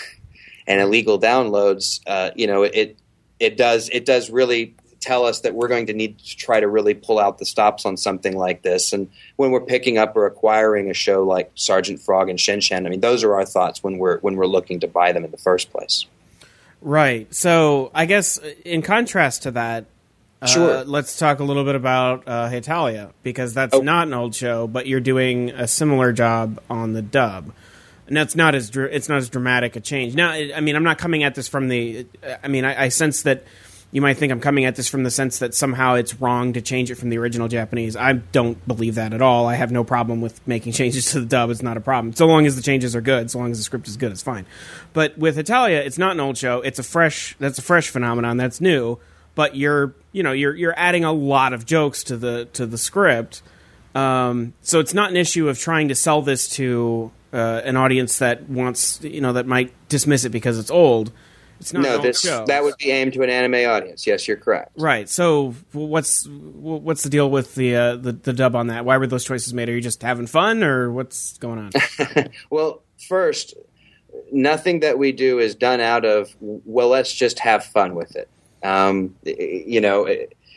and illegal downloads, uh, you know, it it does it does really tell us that we're going to need to try to really pull out the stops on something like this. And when we're picking up or acquiring a show like Sergeant Frog and Shin Chan, I mean, those are our thoughts when we're when we're looking to buy them in the first place. Right. So I guess in contrast to that, Sure. Uh, let's talk a little bit about uh, Hetalia, because that's oh. not an old show, but you're doing a similar job on the dub, and that's not as dr- it's not as dramatic a change. Now, I mean, I'm not coming at this from the. I mean, I, I sense that you might think I'm coming at this from the sense that somehow it's wrong to change it from the original Japanese. I don't believe that at all. I have no problem with making changes to the dub. It's not a problem, so long as the changes are good. So long as the script is good, it's fine. But with Hetalia, it's not an old show. It's a fresh. That's a fresh phenomenon. That's new. But you're, you know, you're you're adding a lot of jokes to the to the script, um, so it's not an issue of trying to sell this to uh, an audience that wants, you know, that might dismiss it because it's old. It's not no, an old this show. That would be aimed to an anime audience. Yes, you're correct. Right. So what's what's the deal with the uh, the, the dub on that? Why were those choices made? Are you just having fun, or what's going on? Well, first, nothing that we do is done out of, well, let's just have fun with it. Um, you know,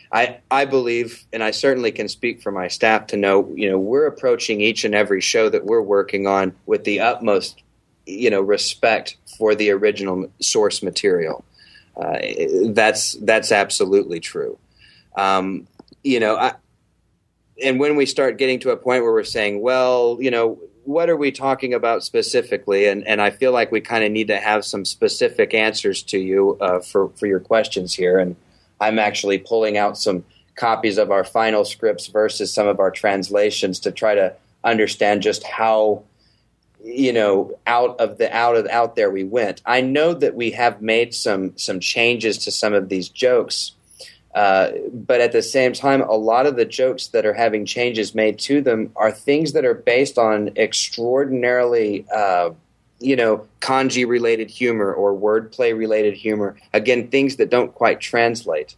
I I believe, and I certainly can speak for my staff to know, you know, we're approaching each and every show that we're working on with the utmost, you know, respect for the original source material. Uh, that's that's absolutely true. Um, you know, I, and when we start getting to a point where we're saying, well, you know, what are we talking about specifically? And and I feel like we kind of need to have some specific answers to you uh, for, for your questions here. And I'm actually pulling out some copies of our final scripts versus some of our translations to try to understand just how, you know, out of the out of out there we went. I know that we have made some some changes to some of these jokes Uh, but at the same time, a lot of the jokes that are having changes made to them are things that are based on extraordinarily, uh, you know, kanji-related humor or wordplay-related humor. Again, things that don't quite translate.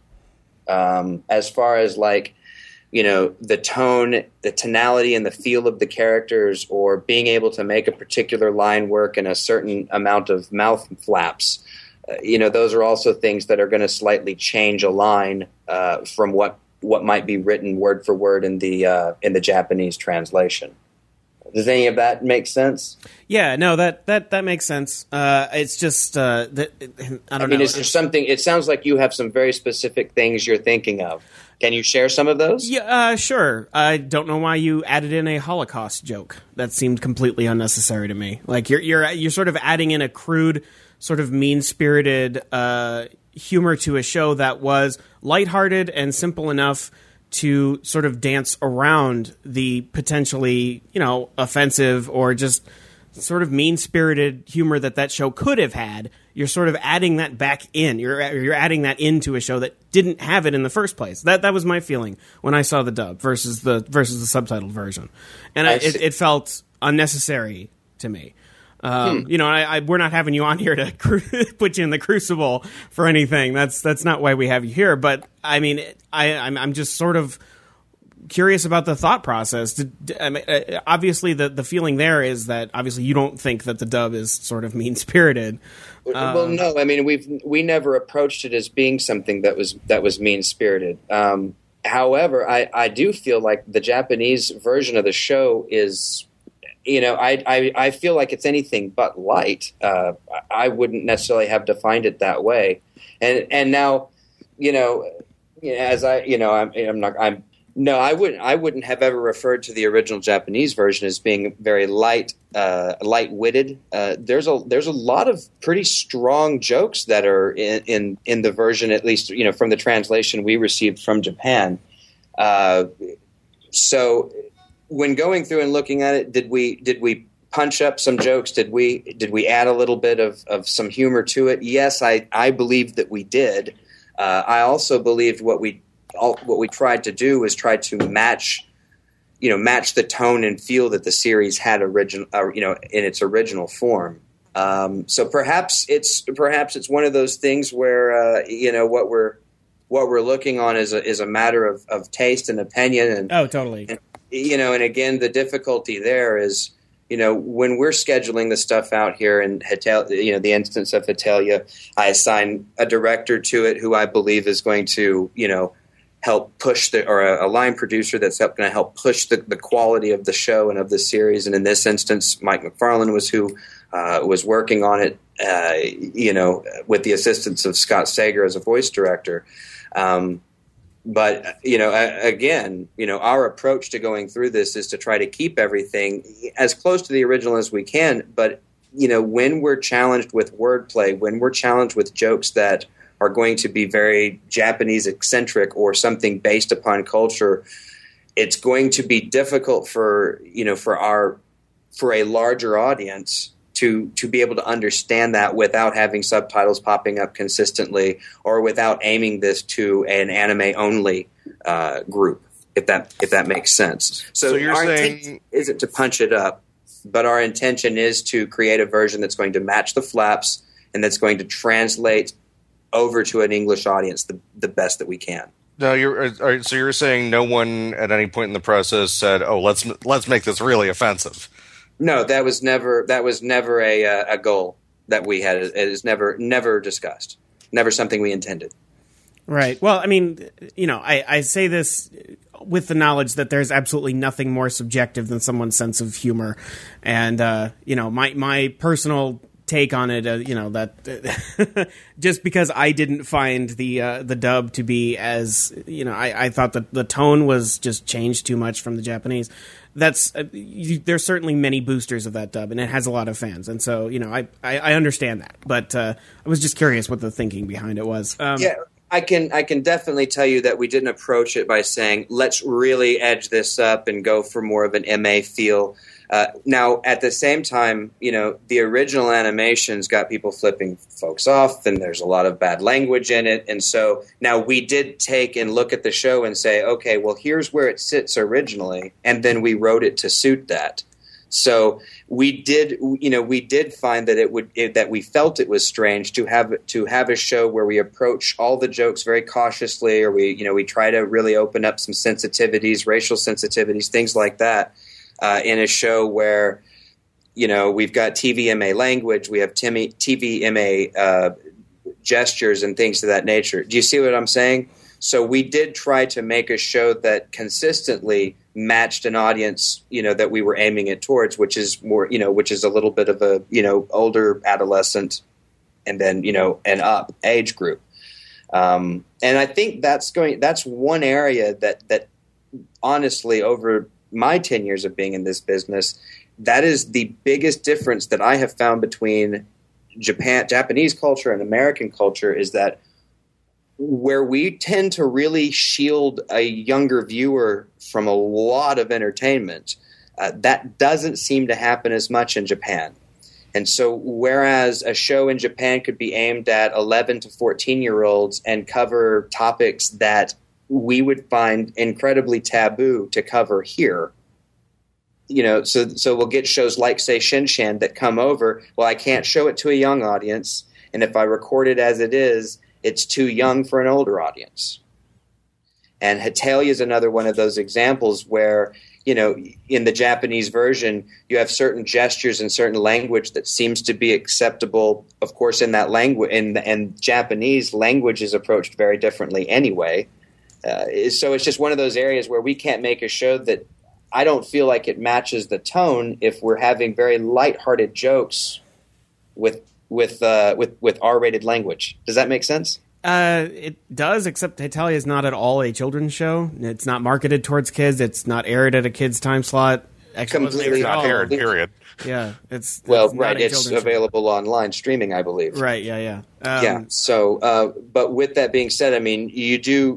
Um, as far as, like, you know, the tone, the tonality and the feel of the characters, or being able to make a particular line work in a certain amount of mouth flaps. Uh, you know, those are also things that are going to slightly change a line uh, from what, what might be written word for word in the uh, in the Japanese translation. Does any of that make sense? Yeah, no, that that, that makes sense. Uh, it's just uh, that I don't I mean, know. is there something? It sounds like you have some very specific things you're thinking of. Can you share some of those? Yeah, uh, sure. I don't know why you added in a Holocaust joke. That seemed completely unnecessary to me. Like you're you're you're sort of adding in a crude, sort of mean-spirited uh, humor to a show that was lighthearted and simple enough to sort of dance around the potentially, you know, offensive or just sort of mean-spirited humor that that show could have had. You're sort of adding that back in. You're you're adding that into a show that didn't have it in the first place. That that was my feeling when I saw the dub versus the versus the subtitled version, and I, it, it felt unnecessary to me. Um, hmm. You know, I, I, we're not having you on here to cru- put you in the crucible for anything. That's that's not why we have you here. But I mean, I, I'm I'm just sort of curious about the thought process. Did, I mean, uh, obviously, the the feeling there is that obviously you don't think that the dub is sort of mean spirited. Um, well, no, I mean we've we never approached it as being something that was that was mean spirited. Um, however, I, I do feel like the Japanese version of the show is. You know, I, I I feel like it's anything but light. Uh, I wouldn't necessarily have defined it that way. And and now, you know, as I you know, I'm I'm not I'm no, I wouldn't I wouldn't have ever referred to the original Japanese version as being very light, uh, light-witted. Uh, there's a there's a lot of pretty strong jokes that are in, in in the version, at least you know from the translation we received from Japan. Uh, so. When going through and looking at it, did we did we punch up some jokes? Did we did we add a little bit of, of some humor to it? Yes, I, I believe that we did. Uh, I also believed what we all, what we tried to do was try to match, you know, match the tone and feel that the series had original, uh, you know, in its original form. Um, so perhaps it's perhaps it's one of those things where uh, you know what we're what we're looking on is a is a matter of, of taste and opinion. And oh, totally. And, You know, and again, the difficulty there is, you know, when we're scheduling the stuff out here in Hetal, you know, the instance of Hetalia, I assign a director to it who I believe is going to, you know, help push the, or a, a line producer that's going to help push the, the quality of the show and of the series. And in this instance, Mike McFarlane was who uh, was working on it, uh, you know, with the assistance of Scott Sager as a voice director. Um, But, you know, again, you know, our approach to going through this is to try to keep everything as close to the original as we can. But, you know, when we're challenged with wordplay, when we're challenged with jokes that are going to be very Japanese eccentric or something based upon culture, it's going to be difficult for, you know, for our for a larger audience to to be able to understand that without having subtitles popping up consistently or without aiming this to an anime only uh, group, if that if that makes sense. So, so you're our saying intent isn't to punch it up, but our intention is to create a version that's going to match the flaps and that's going to translate over to an English audience the, the best that we can. No, you're uh, so you're saying no one at any point in the process said, "Oh, let's let's make this really offensive." No, that was never that was never a uh, a goal that we had. It is never never discussed. Never something we intended. Right. Well, I mean, you know, I, I say this with the knowledge that there's absolutely nothing more subjective than someone's sense of humor, and uh, you know, my my personal take on it, uh, you know, that uh, just because I didn't find the uh, the dub to be as, you know, I, I thought that the tone was just changed too much from the Japanese. That's uh, you, there's certainly many boosters of that dub, and it has a lot of fans, and so you know I I, I understand that, but uh, I was just curious what the thinking behind it was. Um, yeah, I can I can definitely tell you that we didn't approach it by saying, let's really edge this up and go for more of an M A feel. Uh, now, at the same time, you know, the original animations got people flipping folks off, and there's a lot of bad language in it. And so now we did take and look at the show and say, okay, well, here's where it sits originally, and then we wrote it to suit that. So we did, you know, we did find that it would it, that we felt it was strange to have to have a show where we approach all the jokes very cautiously, or we, you know, we try to really open up some sensitivities, racial sensitivities, things like that, uh, in a show where, you know, we've got T V M A language, we have T V M A uh, gestures and things of that nature. Do you see what I'm saying? So we did try to make a show that consistently matched an audience, you know, that we were aiming it towards, which is more, you know, which is a little bit of a, you know, older adolescent and then, you know, and up age group. Um, and I think that's going, that's one area that, that honestly, over my ten years of being in this business, that is the biggest difference that I have found between Japan, Japanese culture and American culture, is that where we tend to really shield a younger viewer from a lot of entertainment, uh, that doesn't seem to happen as much in Japan. And so whereas a show in Japan could be aimed at eleven to fourteen-year-olds and cover topics that we would find incredibly taboo to cover here, you know, so so we'll get shows like, say, Shinshan that come over, well, I can't show it to a young audience, and if I record it as it is, it's too young for an older audience. And Hetalia is another one of those examples where, you know, in the Japanese version, you have certain gestures and certain language that seems to be acceptable. Of course, in that language, in and Japanese language is approached very differently anyway. Uh, so it's just one of those areas where we can't make a show that I don't feel like it matches the tone if we're having very lighthearted jokes with with uh, with with R-rated language. Does that make sense? Uh, it does, except Hetalia is not at all a children's show. It's not marketed towards kids. It's not aired at a kid's time slot. Actually, Completely It's not Oh, aired, it- period. Yeah, it's Well, it's not right, a it's children's show. available online streaming, I believe. Right, yeah, yeah, um, Yeah. So, uh, but with that being said, I mean, you do.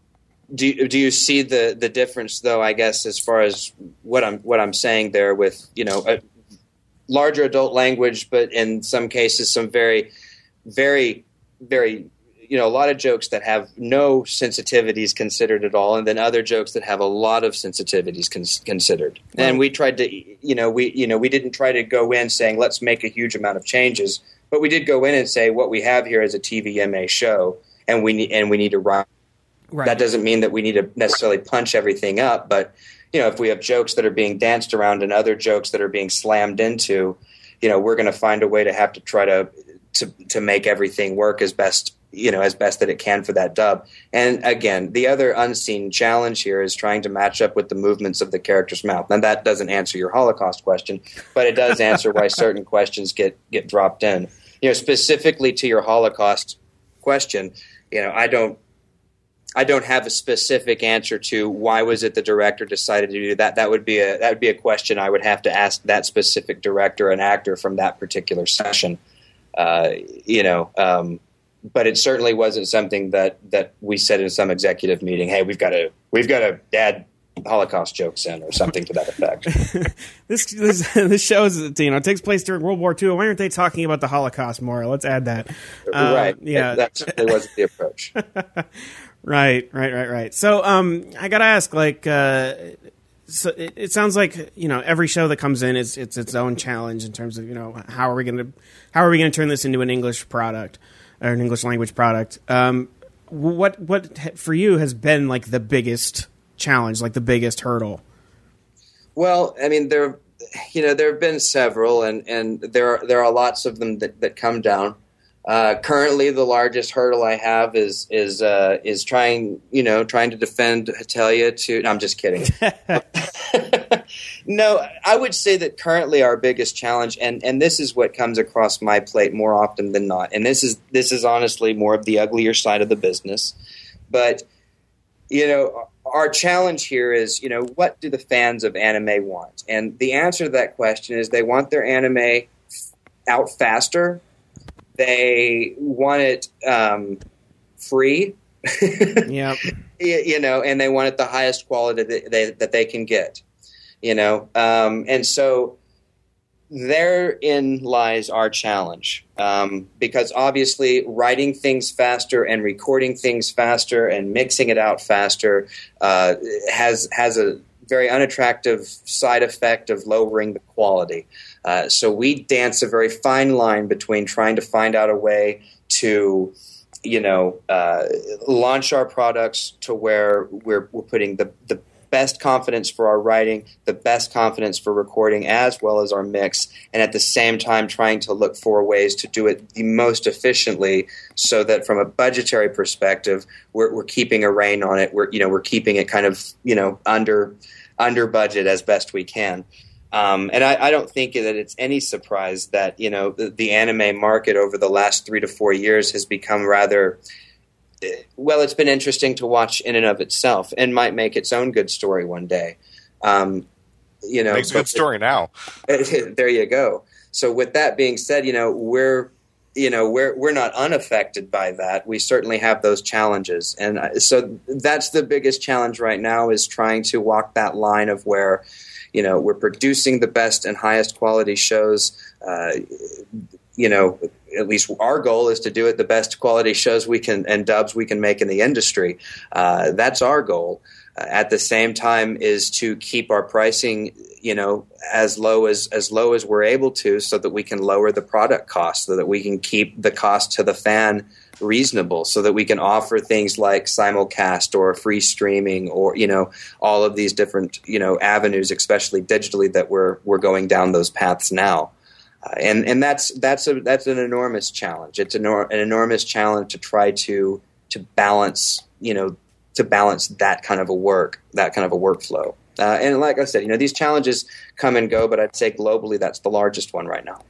Do you, do you see the, the difference, though? I guess as far as what I'm what I'm saying there, with, you know, a larger adult language, but in some cases some very, very, very, you know, a lot of jokes that have no sensitivities considered at all, and then other jokes that have a lot of sensitivities cons- considered. Well, and we tried to, you know, we you know we didn't try to go in saying let's make a huge amount of changes, but we did go in and say what we have here is a T V M A show, and we need and we need to write. right. That doesn't mean that we need to necessarily punch everything up, but, you know, if we have jokes that are being danced around and other jokes that are being slammed into, you know, we're going to find a way to have to try to to to make everything work as best, you know, as best that it can for that dub. And again, the other unseen challenge here is trying to match up with the movements of the character's mouth. Now, that doesn't answer your Holocaust question, but it does answer why certain questions get get dropped in. You know, specifically to your Holocaust question, you know, I don't. I don't have a specific answer to why was it the director decided to do that. That would be a that would be a question I would have to ask that specific director and actor from that particular session. Uh, you know, um, but it certainly wasn't something that, that we said in some executive meeting. Hey, we've got to we've got to add Holocaust jokes in or something to that effect. this this this show is, you know, it takes place during World War Two. Why aren't they talking about the Holocaust more? Let's add that. Uh, right. Yeah, that certainly wasn't the approach. Right, right, right, right. So, um, I gotta ask, like, uh, so it, it sounds like, you know, every show that comes in is it's its own challenge in terms of, you know, how are we gonna how are we gonna turn this into an English product or an English language product? Um, what what for you has been like the biggest challenge, like the biggest hurdle? Well, I mean, there, you know, there have been several, and, and there are there are lots of them that, that come down. Uh, currently, the largest hurdle I have is is uh, is trying, you know, trying to defend Hetalia to. No, I'm just kidding. No, I would say that currently our biggest challenge, and, and this is what comes across my plate more often than not, and this is this is honestly more of the uglier side of the business, but you know, our challenge here is, you know, what do the fans of anime want? And the answer to that question is they want their anime out faster. They want it um, free, Yeah. You know, and they want it the highest quality that they, that they can get, you know. Um, and so therein lies our challenge, um, because obviously writing things faster and recording things faster and mixing it out faster uh, has has a very unattractive side effect of lowering the quality. Uh, so we dance a very fine line between trying to find out a way to, you know, uh, launch our products to where we're, we're putting the, the best confidence for our writing, the best confidence for recording, as well as our mix, and at the same time trying to look for ways to do it the most efficiently, so that from a budgetary perspective, we're, we're keeping a rein on it. We're, you know, we're keeping it kind of, you know, under under budget as best we can. Um, and I, I don't think that it's any surprise that, you know, the, the anime market over the last three to four years has become rather, well, it's been interesting to watch in and of itself, and might make its own good story one day. Um, you know, makes a good story now. There you go. So with that being said, you know, we're, you know, we're we're not unaffected by that. We certainly have those challenges, and so that's the biggest challenge right now, is trying to walk that line of where, you know, we're producing the best and highest quality shows. Uh, you know, at least our goal is to do it the best quality shows we can and dubs we can make in the industry. Uh, that's our goal. Uh, at the same time, is to keep our pricing, you know, as low as as low as we're able to, so that we can lower the product cost, so that we can keep the cost to the fan reasonable, so that we can offer things like simulcast or free streaming, or, you know, all of these different, you know, avenues, especially digitally, that we're we're going down those paths now. Uh, and and that's that's a that's an enormous challenge. It's an, an enormous challenge to try to to balance, you know, to balance that kind of a work, that kind of a workflow. Uh, and like I said, you know, these challenges come and go, but I'd say globally that's the largest one right now.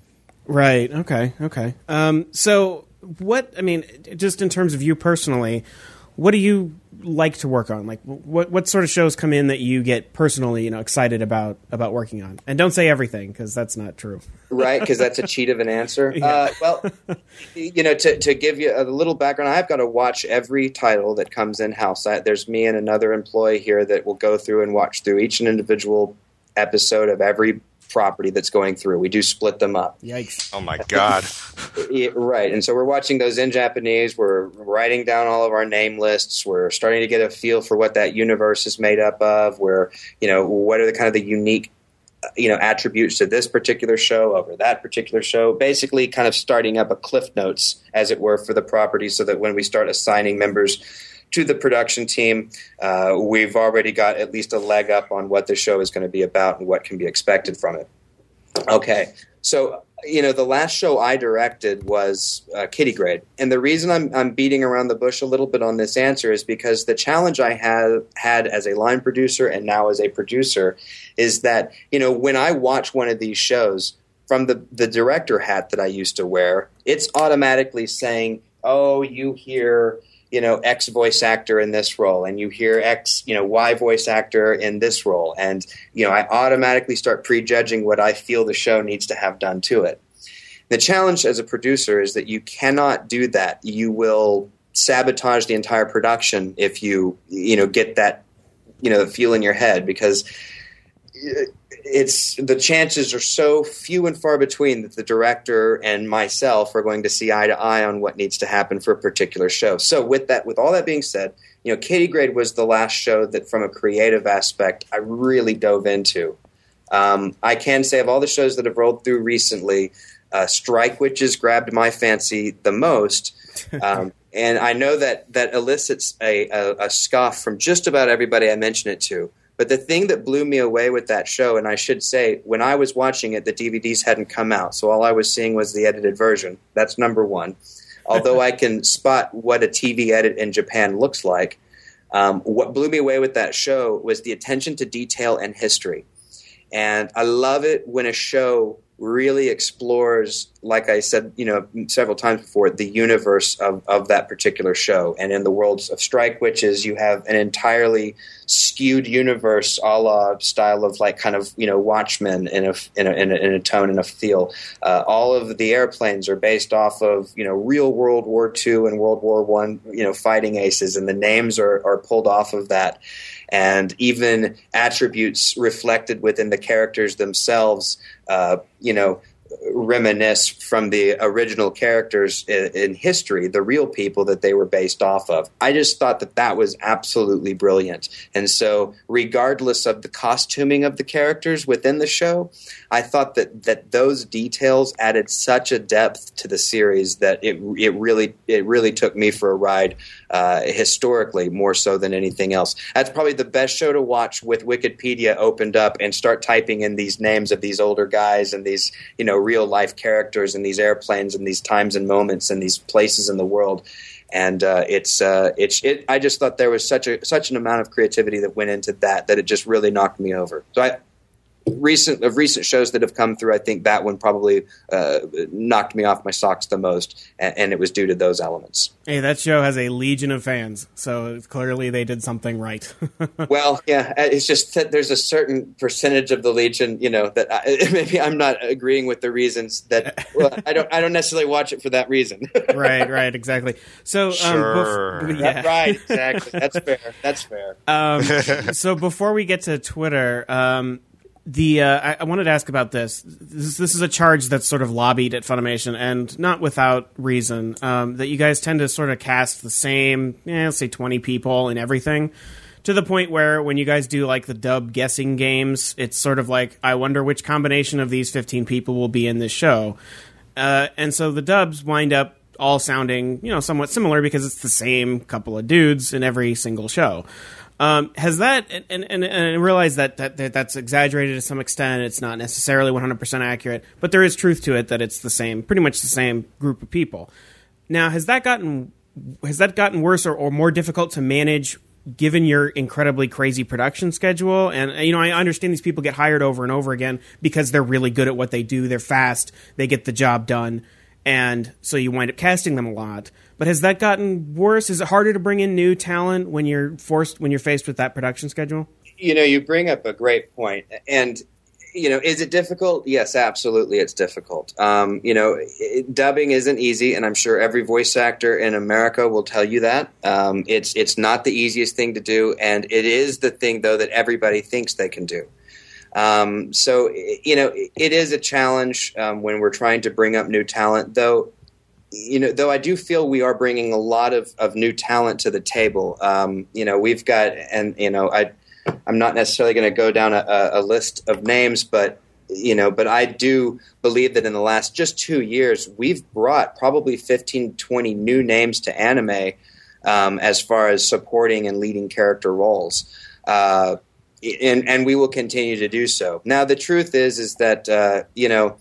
Right. Okay. Okay. Um, so what, I mean, just in terms of you personally, what do you like to work on? Like, what what sort of shows come in that you get personally, you know, excited about about working on? And don't say everything, because that's not true. Right, because that's a cheat of an answer. Yeah. Uh, well, you know, to to give you a little background, I've got to watch every title that comes in house. I, there's me and another employee here that will go through and watch through each and individual episode of every property that's going through. We do split them up. Yikes. Oh my God. Yeah, right. And so we're watching those in Japanese. We're writing down all of our name lists. We're starting to get a feel for what that universe is made up of. Where, you know, what are the kind of the unique, you know, attributes to this particular show over that particular show. Basically kind of starting up a cliff notes, as it were, for the property, so that when we start assigning members to the production team, uh, we've already got at least a leg up on what the show is going to be about and what can be expected from it. Okay, so, you know, the last show I directed was uh, Kitty Grade. And the reason I'm, I'm beating around the bush a little bit on this answer is because the challenge I have had as a line producer and now as a producer is that, you know, when I watch one of these shows from the, the director hat that I used to wear, it's automatically saying, oh, you hear, you know, X voice actor in this role, and you hear X, you know, Y voice actor in this role. And, you know, I automatically start prejudging what I feel the show needs to have done to it. The challenge as a producer is that you cannot do that. You will sabotage the entire production if you, you know, get that, you know, feel in your head, because it's the chances are so few and far between that the director and myself are going to see eye to eye on what needs to happen for a particular show. So with that, with all that being said, you know, Kitty Grade was the last show that, from a creative aspect, I really dove into. Um, I can say of all the shows that have rolled through recently, uh, Strike Witches grabbed my fancy the most. Um, and I know that that elicits a, a, a scoff from just about everybody I mention it to. But the thing that blew me away with that show, and I should say, when I was watching it, the D V Ds hadn't come out, so all I was seeing was the edited version. That's number one. Although I can spot what a T V edit in Japan looks like, um, what blew me away with that show was the attention to detail and history. And I love it when a show really explores like I said, you know, several times before, the universe of, of that particular show. And in the worlds of Strike Witches, you have an entirely skewed universe, a la style of like kind of, you know, Watchmen in a in a, in a, in a tone and a feel. Uh, all of the airplanes are based off of, you know, real World War Two and World War One, you know, fighting aces, and the names are, are pulled off of that. And even attributes reflected within the characters themselves, uh, you know, reminisce from the original characters in, in history, the real people that they were based off of. I just thought that that was absolutely brilliant. And so regardless of the costuming of the characters within the show, I thought that, that those details added such a depth to the series that it it really it really took me for a ride, uh, historically, more so than anything else. That's probably the best show to watch with Wikipedia opened up and start typing in these names of these older guys and these, you know, real life characters and these airplanes and these times and moments and these places in the world. And uh, it's uh, it's it. I just thought there was such a such an amount of creativity that went into that that it just really knocked me over. So I. Recent of recent shows that have come through, I think that one probably uh, knocked me off my socks the most, and, and it was due to those elements. Hey, that show has a legion of fans, so clearly they did something right. Well, yeah, it's just that there's a certain percentage of the legion, you know, that I, maybe I'm not agreeing with the reasons that. Well, I don't, I don't necessarily watch it for that reason. Right, right, exactly. So, um, sure, bef- yeah. Right, exactly. That's fair. That's fair. Um, so before we get to Twitter. Um, The uh, I, I wanted to ask about this. this. This is a charge that's sort of lobbied at Funimation, and not without reason. Um, that you guys tend to sort of cast the same, eh, let's say, twenty people in everything, to the point where when you guys do like the dub guessing games, it's sort of like, I wonder which combination of these fifteen people will be in this show, uh, and so the dubs wind up all sounding, you know, somewhat similar because it's the same couple of dudes in every single show. Um, has that, and, and, and I realize that, that, that that's exaggerated to some extent, it's not necessarily one hundred percent accurate, but there is truth to it that it's the same, pretty much the same group of people. Now, has that gotten, has that gotten worse or, or more difficult to manage given your incredibly crazy production schedule? And, you know, I understand these people get hired over and over again because they're really good at what they do, they're fast, they get the job done, and so you wind up casting them a lot. But has that gotten worse? Is it harder to bring in new talent when you're forced, when you're faced with that production schedule? You know, you bring up a great point. And, you know, is it difficult? Yes, absolutely, it's difficult. Um, you know, it, dubbing isn't easy, and I'm sure every voice actor in America will tell you that. Um, it's it's not the easiest thing to do, and it is the thing, though, that everybody thinks they can do. Um, so, you know, it is a challenge um, when we're trying to bring up new talent, though. You know, though I do feel we are bringing a lot of, of new talent to the table. Um, you know, we've got, and you know, I, I'm not necessarily going to go down a, a list of names, but you know, but I do believe that in the last just two years, we've brought probably fifteen, twenty new names to anime um, as far as supporting and leading character roles. Uh, and and we will continue to do so. Now, the truth is, is that uh, you know,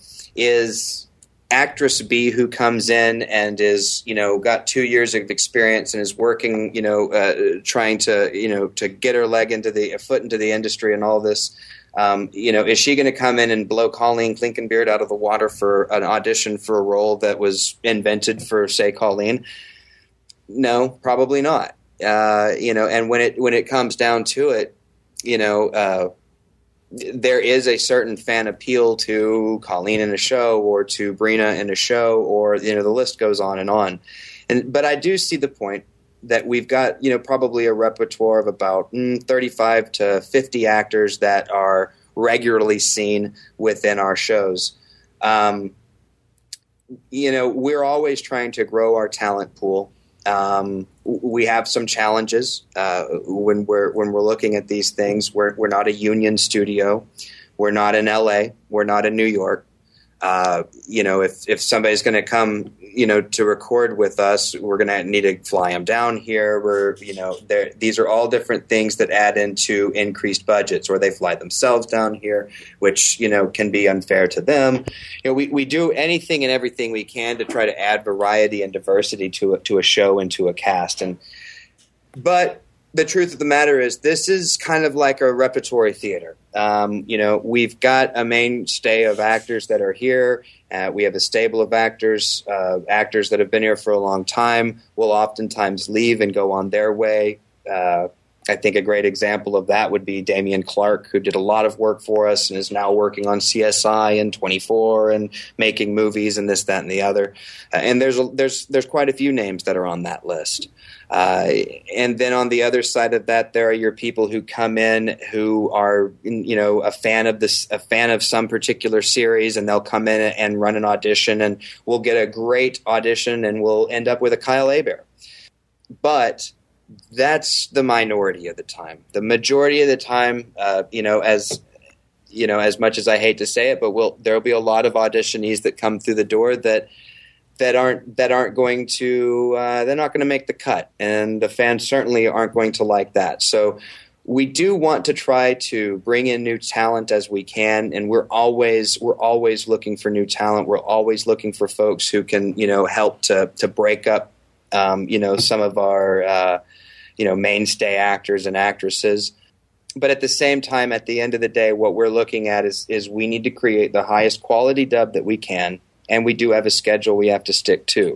is actress B who comes in and is, you know, got two years of experience and is working, you know, uh, trying to, you know, to get her leg into the a foot into the industry and all this. Um, you know, is she going to come in and blow Colleen Klinkenbeard out of the water for an audition for a role that was invented for, say, Colleen? No, probably not. Uh, you know, and when it when it comes down to it, you know, uh, there is a certain fan appeal to Colleen in a show or to Brina in a show, or, you know, the list goes on and on. And but I do see the point that we've got, you know, probably a repertoire of about mm, thirty-five to fifty actors that are regularly seen within our shows. Um, you know, we're always trying to grow our talent pool. Um, we have some challenges uh, when we're when we're looking at these things. We're we're not a union studio. We're not in L A. We're not in New York. Uh, you know, if if somebody's going to come, you know, to record with us, we're going to need to fly them down here. We're, you know, there. These are all different things that add into increased budgets, or they fly themselves down here, which, you know, can be unfair to them. You know, we, we do anything and everything we can to try to add variety and diversity to a, to a show and to a cast. And but the truth of the matter is this is kind of like a repertory theater. Um, you know, we've got a mainstay of actors that are here. Uh, we have a stable of actors, uh, actors that have been here for a long time, will oftentimes leave and go on their way. Uh, I think a great example of that would be Damian Clark, who did a lot of work for us and is now working on C S I and twenty-four and making movies and this, that, and the other. Uh, and there's a, there's there's quite a few names that are on that list. Uh, and then on the other side of that, there are your people who come in who are, you know, a fan of this, a fan of some particular series, and they'll come in and run an audition, and we'll get a great audition, and we'll end up with a Kyle Hebert. But that's the minority of the time. The majority of the time, uh, you know, as you know, as much as I hate to say it, but we'll, there'll be a lot of auditionees that come through the door that. that aren't that aren't going to uh, they're not going to make the cut, and the fans certainly aren't going to like that. So we do want to try to bring in new talent as we can, and we're always we're always looking for new talent. We're always looking for folks who can, you know, help to to break up um, you know some of our uh, you know mainstay actors and actresses. But at the same time, at the end of the day, what we're looking at is is we need to create the highest quality dub that we can. And we do have a schedule we have to stick to.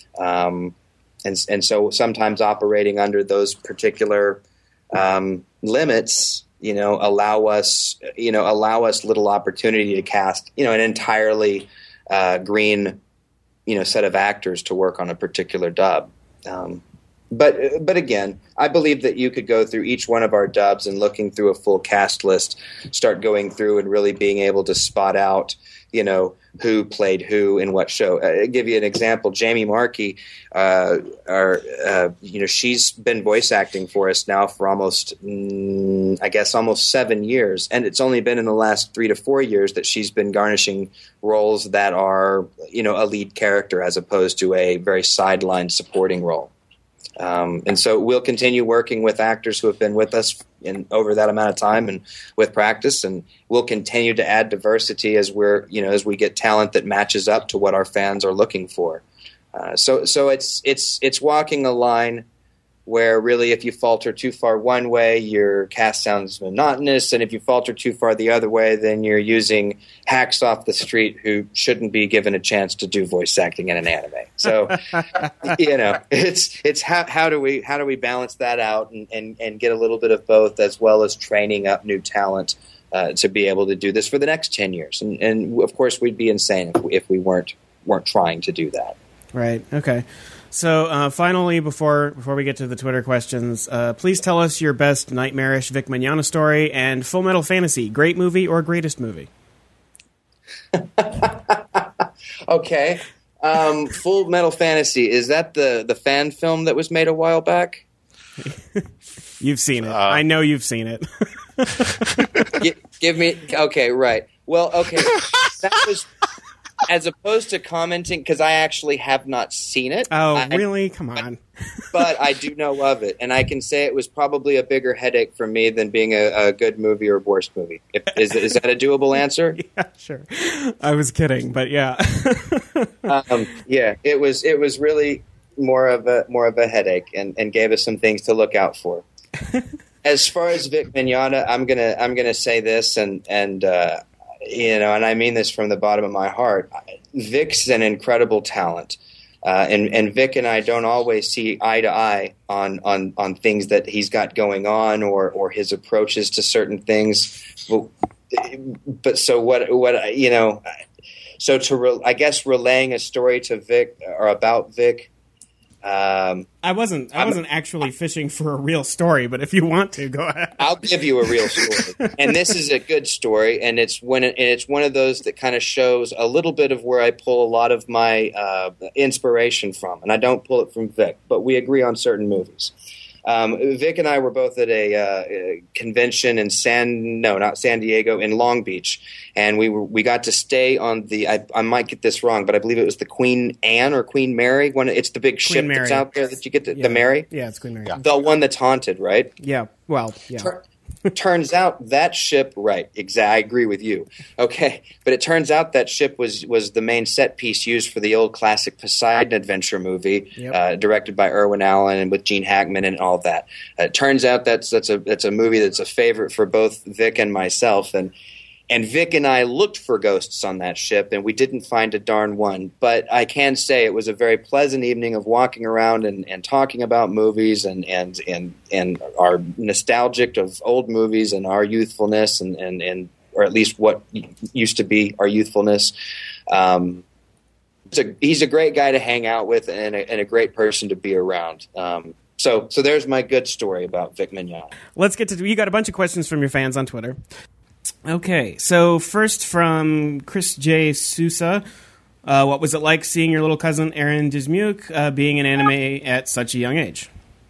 Um, and, and so sometimes operating under those particular um, limits, you know, allow us, you know, allow us little opportunity to cast, you know, an entirely uh, green, you know, set of actors to work on a particular dub. Um, but but again, I believe that you could go through each one of our dubs and looking through a full cast list, start going through and really being able to spot out, you know, who played who in what show. I'll give you an example. Jamie Markey, uh, our, uh, you know, she's been voice acting for us now for almost, mm, I guess, almost seven years. And it's only been in the last three to four years that she's been garnishing roles that are, you know, a lead character as opposed to a very sideline supporting role. Um, and so we'll continue working with actors who have been with us in over that amount of time and with practice, and we'll continue to add diversity as we're, you know, as we get talent that matches up to what our fans are looking for. Uh, so, so it's it's it's walking a line where really, if you falter too far one way, your cast sounds monotonous, and if you falter too far the other way, then you're using hacks off the street who shouldn't be given a chance to do voice acting in an anime. So, you know, it's it's how how do we how do we balance that out and, and, and get a little bit of both, as well as training up new talent uh, to be able to do this for the next ten years. And, and of course, we'd be insane if we, if we weren't weren't trying to do that. Right. Okay. So uh, finally, before before we get to the Twitter questions, uh, please tell us your best nightmarish Vic Mignogna story and Full Metal Fantasy, great movie or greatest movie? Okay. Um, Full Metal Fantasy, is that the, the fan film that was made a while back? You've seen it. Uh, I know you've seen it. G- give me... Okay, right. Well, okay. That was... As opposed to commenting, because I actually have not seen it. Oh, I, really? Come on. But I do know of it, and I can say it was probably a bigger headache for me than being a, a good movie or a worst movie. If, is, is that a doable answer? Yeah, sure. I was kidding, but yeah. um, yeah, it was. It was really more of a more of a headache, and, and gave us some things to look out for. As far as Vic Mignogna, I'm gonna I'm gonna say this, and and. Uh, You know, and I mean this from the bottom of my heart. Vic's an incredible talent, uh, and and Vic and I don't always see eye to eye on on, on things that he's got going on, or or his approaches to certain things. But, but so what? What you know? So to re- I guess relaying a story to Vic or about Vic. Um, I wasn't. I wasn't actually fishing for a real story, but if you want to, go ahead. I'll give you a real story, and this is a good story, and it's when it, and it's one of those that kind of shows a little bit of where I pull a lot of my uh, inspiration from, and I don't pull it from Vic, but we agree on certain movies. Um, Vic and I were both at a, uh, a convention in San no, not San Diego, in Long Beach, and we were, we got to stay on the. I, I might get this wrong, but I believe it was the Queen Anne or Queen Mary. One, it's the big Queen ship Mary. that's out there that you get to, Yeah. the Mary. Yeah, it's Queen Mary. The one that's haunted, right? Yeah. Well, yeah. Tur- Turns out that ship, right, exactly, I agree with you. Okay, but it turns out that ship was was the main set piece used for the old classic Poseidon adventure movie, yep. uh, directed by Irwin Allen and with Gene Hackman and all of that. Uh, it turns out that's that's a that's a movie that's a favorite for both Vic and myself, and and Vic and I looked for ghosts on that ship, and we didn't find a darn one. But I can say it was a very pleasant evening of walking around and, and talking about movies and, and and and our nostalgic of old movies and our youthfulness and, and, and or at least what used to be our youthfulness. Um, it's a, he's a great guy to hang out with and a, and a great person to be around. Um, so so there's my good story about Vic Mignogna. Let's get to – you got a bunch of questions from your fans on Twitter. Okay, so first from Chris J. Sousa, uh, what was it like seeing your little cousin Aaron Dismuke uh, being in anime at such a young age?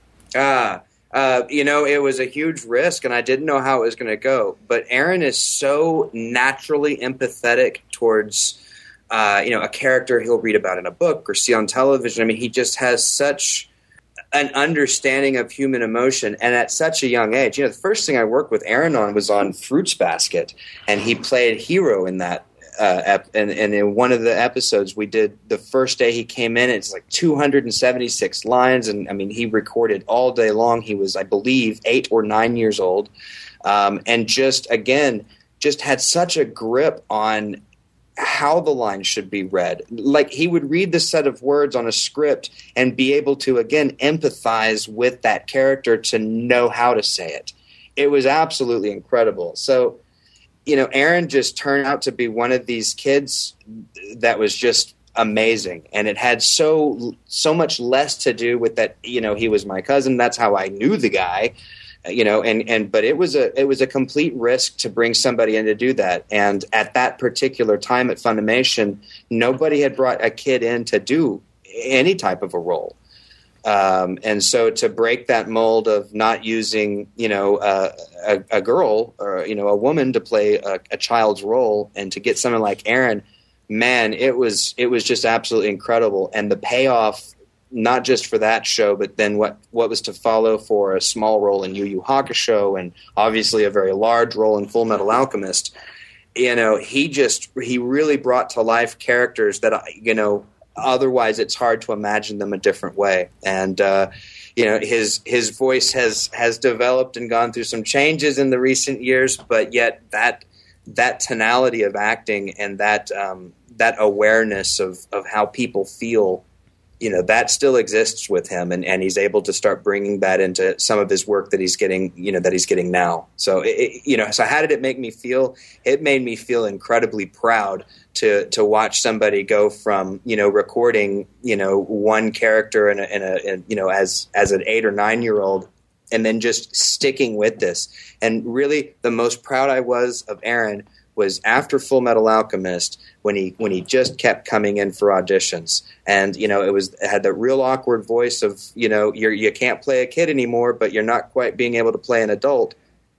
Ah, uh, you know, it was a huge risk, and I didn't know how it was going to go. But Aaron is so naturally empathetic towards, uh, you know, a character he'll read about in a book or see on television. I mean, he just has such an understanding of human emotion, and at such a young age. You know, the first thing I worked with Aaron on was on Fruits Basket, and he played Hero in that. Uh, ep- and, and in one of the episodes we did, the first day he came in, it's like two hundred seventy-six lines, and I mean, he recorded all day long. He was, I believe, eight or nine years old, um, and just again, just had such a grip on how the lines should be read. Like, he would read the set of words on a script and be able to, again, empathize with that character to know how to say it. It was absolutely incredible. So, you know, Aaron just turned out to be one of these kids that was just amazing. And it had so, so much less to do with that, you know, he was my cousin. That's how I knew the guy. You know, and, and but it was a it was a complete risk to bring somebody in to do that. And at that particular time at Funimation, nobody had brought a kid in to do any type of a role. Um, and so to break that mold of not using, you know, uh, a, a girl or, you know, a woman to play a, a child's role, and to get someone like Aaron, man, it was it was just absolutely incredible. And the payoff, not just for that show, but then what, what was to follow for a small role in Yu Yu Hakusho, and obviously a very large role in Full Metal Alchemist. You know, he just, he really brought to life characters that, you know, otherwise it's hard to imagine them a different way. And, uh, you know, his, his voice has, has developed and gone through some changes in the recent years, but yet that, that tonality of acting and that, um, that awareness of, of how people feel, you know, that still exists with him, and, and he's able to start bringing that into some of his work that he's getting, you know, that he's getting now. So, it, you know, so how did it make me feel? It made me feel incredibly proud to to watch somebody go from, you know, recording, you know, one character in a, in a in, you know, as as an eight or nine year old, and then just sticking with this. And really, the most proud I was of Aaron was after Full Metal Alchemist, when he when he just kept coming in for auditions. And, you know, it was it had that real awkward voice of, you know, you're you can't play a kid anymore, but you're not quite being able to play an adult.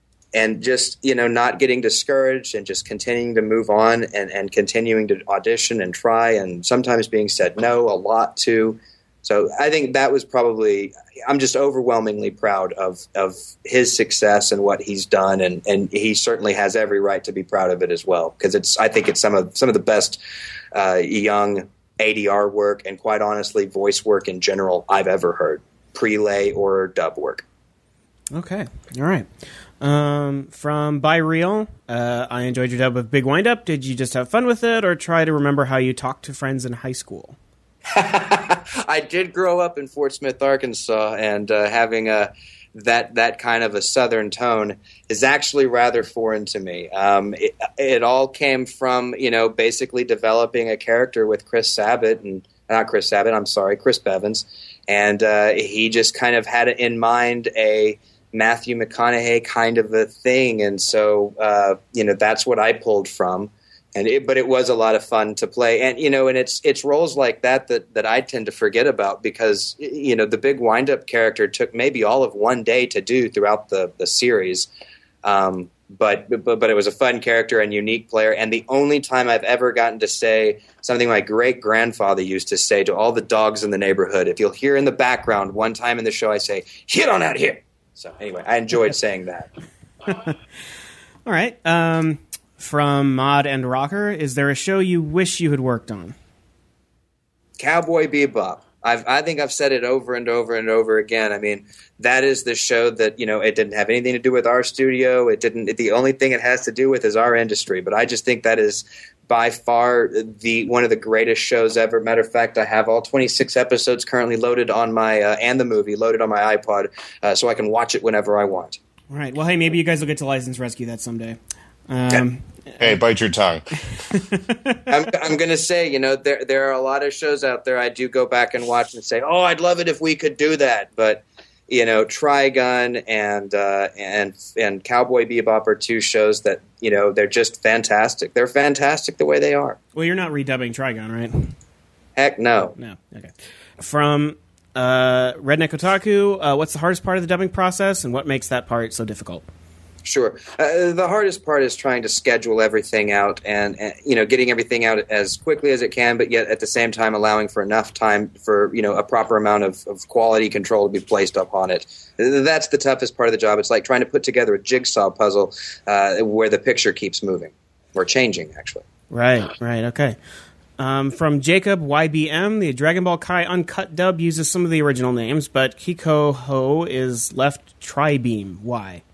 And just, you know, not getting discouraged and just continuing to move on and, and continuing to audition and try, and sometimes being said no a lot too. So I think that was probably, I'm just overwhelmingly proud of, of his success and what he's done. And, and he certainly has every right to be proud of it as well. Because it's, I think it's some of, some of the best uh, young A D R work, and quite honestly, voice work in general I've ever heard, prelay or dub work. Okay. All right. Um, from By Real, uh, I enjoyed your dub of Big Wind-Up. Did you just have fun with it, or try to remember how you talked to friends in high school? I did grow up in Fort Smith, Arkansas, and uh, having a that that kind of a Southern tone is actually rather foreign to me. Um, it, it all came from, you know, basically developing a character with Chris Sabat, and not Chris Sabat, I'm sorry, Chris Bevins, and uh, he just kind of had in mind a Matthew McConaughey kind of a thing, and so uh, you know, that's what I pulled from. And it, but it was a lot of fun to play, and you know, and it's it's roles like that that that I tend to forget about, because you know, the Big Wind-Up character took maybe all of one day to do throughout the the series, um, but but but it was a fun character and unique player, and the only time I've ever gotten to say something my great grandfather used to say to all the dogs in the neighborhood. If you'll hear in the background one time in the show, I say, "Get on out of here." So anyway, I enjoyed saying that. All right. Um, from Mod and Rocker, is there a show you wish you had worked on? Cowboy Bebop. I've, I think I've said it over and over and over again. I mean, that is the show that, you know, it didn't have anything to do with our studio. It didn't. It, the only thing it has to do with is our industry. But I just think that is by far the one of the greatest shows ever. Matter of fact, I have all twenty-six episodes currently loaded on my uh, and the movie loaded on my iPod, uh, so I can watch it whenever I want. All right. Well, hey, maybe you guys will get to license rescue that someday. Um, Hey, bite your tongue. I'm, I'm going to say, you know, there there are a lot of shows out there I do go back and watch and say, oh, I'd love it if we could do that. But, you know, Trigun and uh, and and Cowboy Bebop are two shows that, you know, they're just fantastic. They're fantastic the way they are. Well, you're not redubbing Trigun, right? Heck no. No. Okay. From uh, Redneck Otaku, uh, what's the hardest part of the dubbing process, and what makes that part so difficult? Sure. Uh, the hardest part is trying to schedule everything out and, and, you know, getting everything out as quickly as it can, but yet at the same time allowing for enough time for, you know, a proper amount of, of quality control to be placed upon it. That's the toughest part of the job. It's like trying to put together a jigsaw puzzle uh, where the picture keeps moving or changing, actually. Right, right, okay. Um, from Jacob Y B M, the Dragon Ball Kai uncut dub uses some of the original names, but Kiko Ho is left Tri-Beam. Why?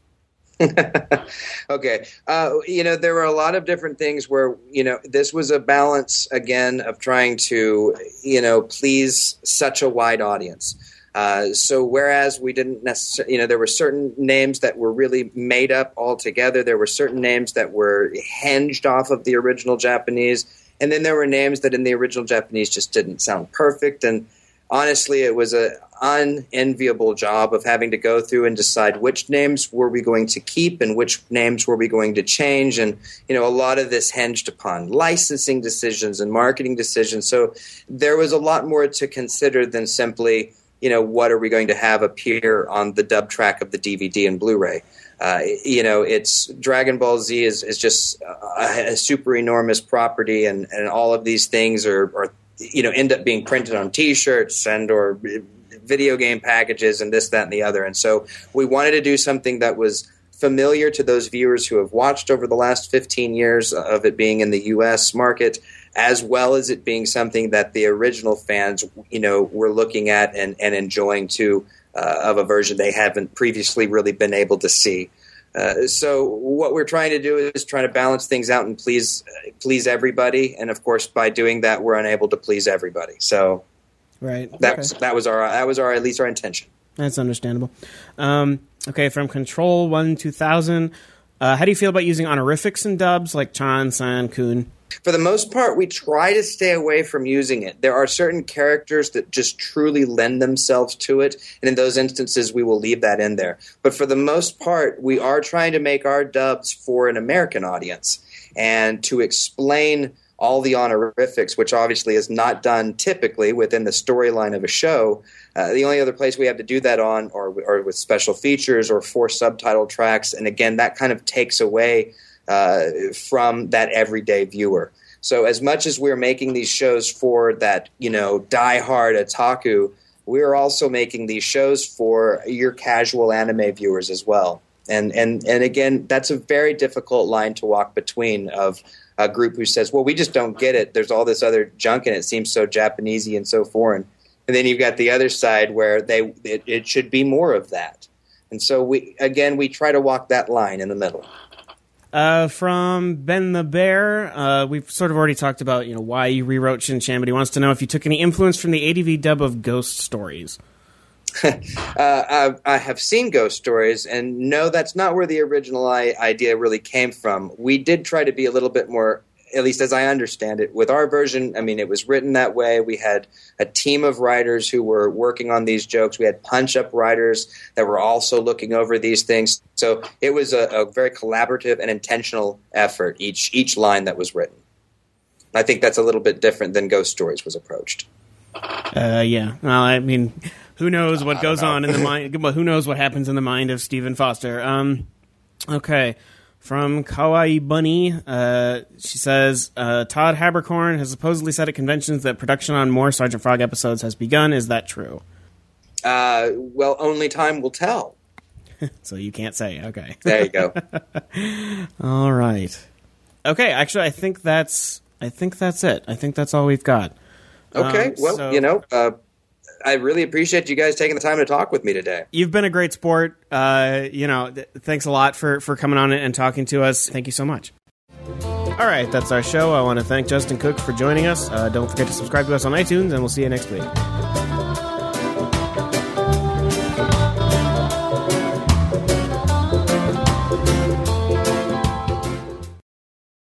Okay. Uh, you know, there were a lot of different things where, you know, this was a balance, again, of trying to, you know, please such a wide audience. Uh, so whereas we didn't necessarily, you know, there were certain names that were really made up altogether. There were certain names that were hinged off of the original Japanese. And then there were names that in the original Japanese just didn't sound perfect. And honestly, it was an unenviable job of having to go through and decide which names were we going to keep and which names were we going to change. And, you know, a lot of this hinged upon licensing decisions and marketing decisions. So there was a lot more to consider than simply, you know, what are we going to have appear on the dub track of the D V D and Blu-ray. Uh, you know, it's Dragon Ball Z is, is just a, a super enormous property, and, and all of these things are, are you know, end up being printed on T-shirts and or video game packages and this, that, and the other. And so we wanted to do something that was familiar to those viewers who have watched over the last fifteen years of it being in the U S market, as well as it being something that the original fans, you know, were looking at and, and enjoying too, uh, of a version they haven't previously really been able to see. Uh, so what we're trying to do is trying to balance things out and please uh, please everybody, and of course by doing that we're unable to please everybody. So right, that okay. that was our that was our at least our intention. That's understandable. Um, okay, from Control One Two Thousand, uh, how do you feel about using honorifics in dubs like Chan, San, Kun? For the most part, we try to stay away from using it. There are certain characters that just truly lend themselves to it, and in those instances, we will leave that in there. But for the most part, we are trying to make our dubs for an American audience and to explain all the honorifics, which obviously is not done typically within the storyline of a show. Uh, the only other place we have to do that on or, or with special features or for subtitle tracks, and again, that kind of takes away Uh, from that everyday viewer. So as much as we're making these shows for that, you know, diehard otaku, we're also making these shows for your casual anime viewers as well. And and and again, that's a very difficult line to walk between of a group who says, well, we just don't get it. There's all this other junk and it seems so Japanesey and so foreign. And then you've got the other side where they it, it should be more of that. And so we again, we try to walk that line in the middle. Uh, from Ben the Bear, uh, we've sort of already talked about, you know, why you rewrote Shin-Chan, but he wants to know if you took any influence from the A D V dub of Ghost Stories. uh, I, I have seen Ghost Stories, and no, that's not where the original I- idea really came from. We did try to be a little bit more, at least as I understand it, with our version. I mean, it was written that way. We had a team of writers who were working on these jokes. We had punch-up writers that were also looking over these things. So it was a, a very collaborative and intentional effort, each each line that was written. I think that's a little bit different than Ghost Stories was approached. Uh, yeah. Well, I mean, who knows what goes on in the mind? Who knows what happens in the mind of Stephen Foster? Um, okay. From Kawaii Bunny, uh, she says, uh, Todd Haberkorn has supposedly said at conventions that production on more Sergeant Frog episodes has begun. Is that true? Uh, well, only time will tell. So you can't say. Okay. There you go. All right. Okay. Actually, I think that's. I think that's it. I think that's all we've got. Okay. Um, well, so- you know, uh, I really appreciate you guys taking the time to talk with me today. You've been a great sport. Uh, you know, th- thanks a lot for, for coming on and talking to us. Thank you so much. All right, that's our show. I want to thank Justin Cook for joining us. Uh, don't forget to subscribe to us on iTunes, and we'll see you next week.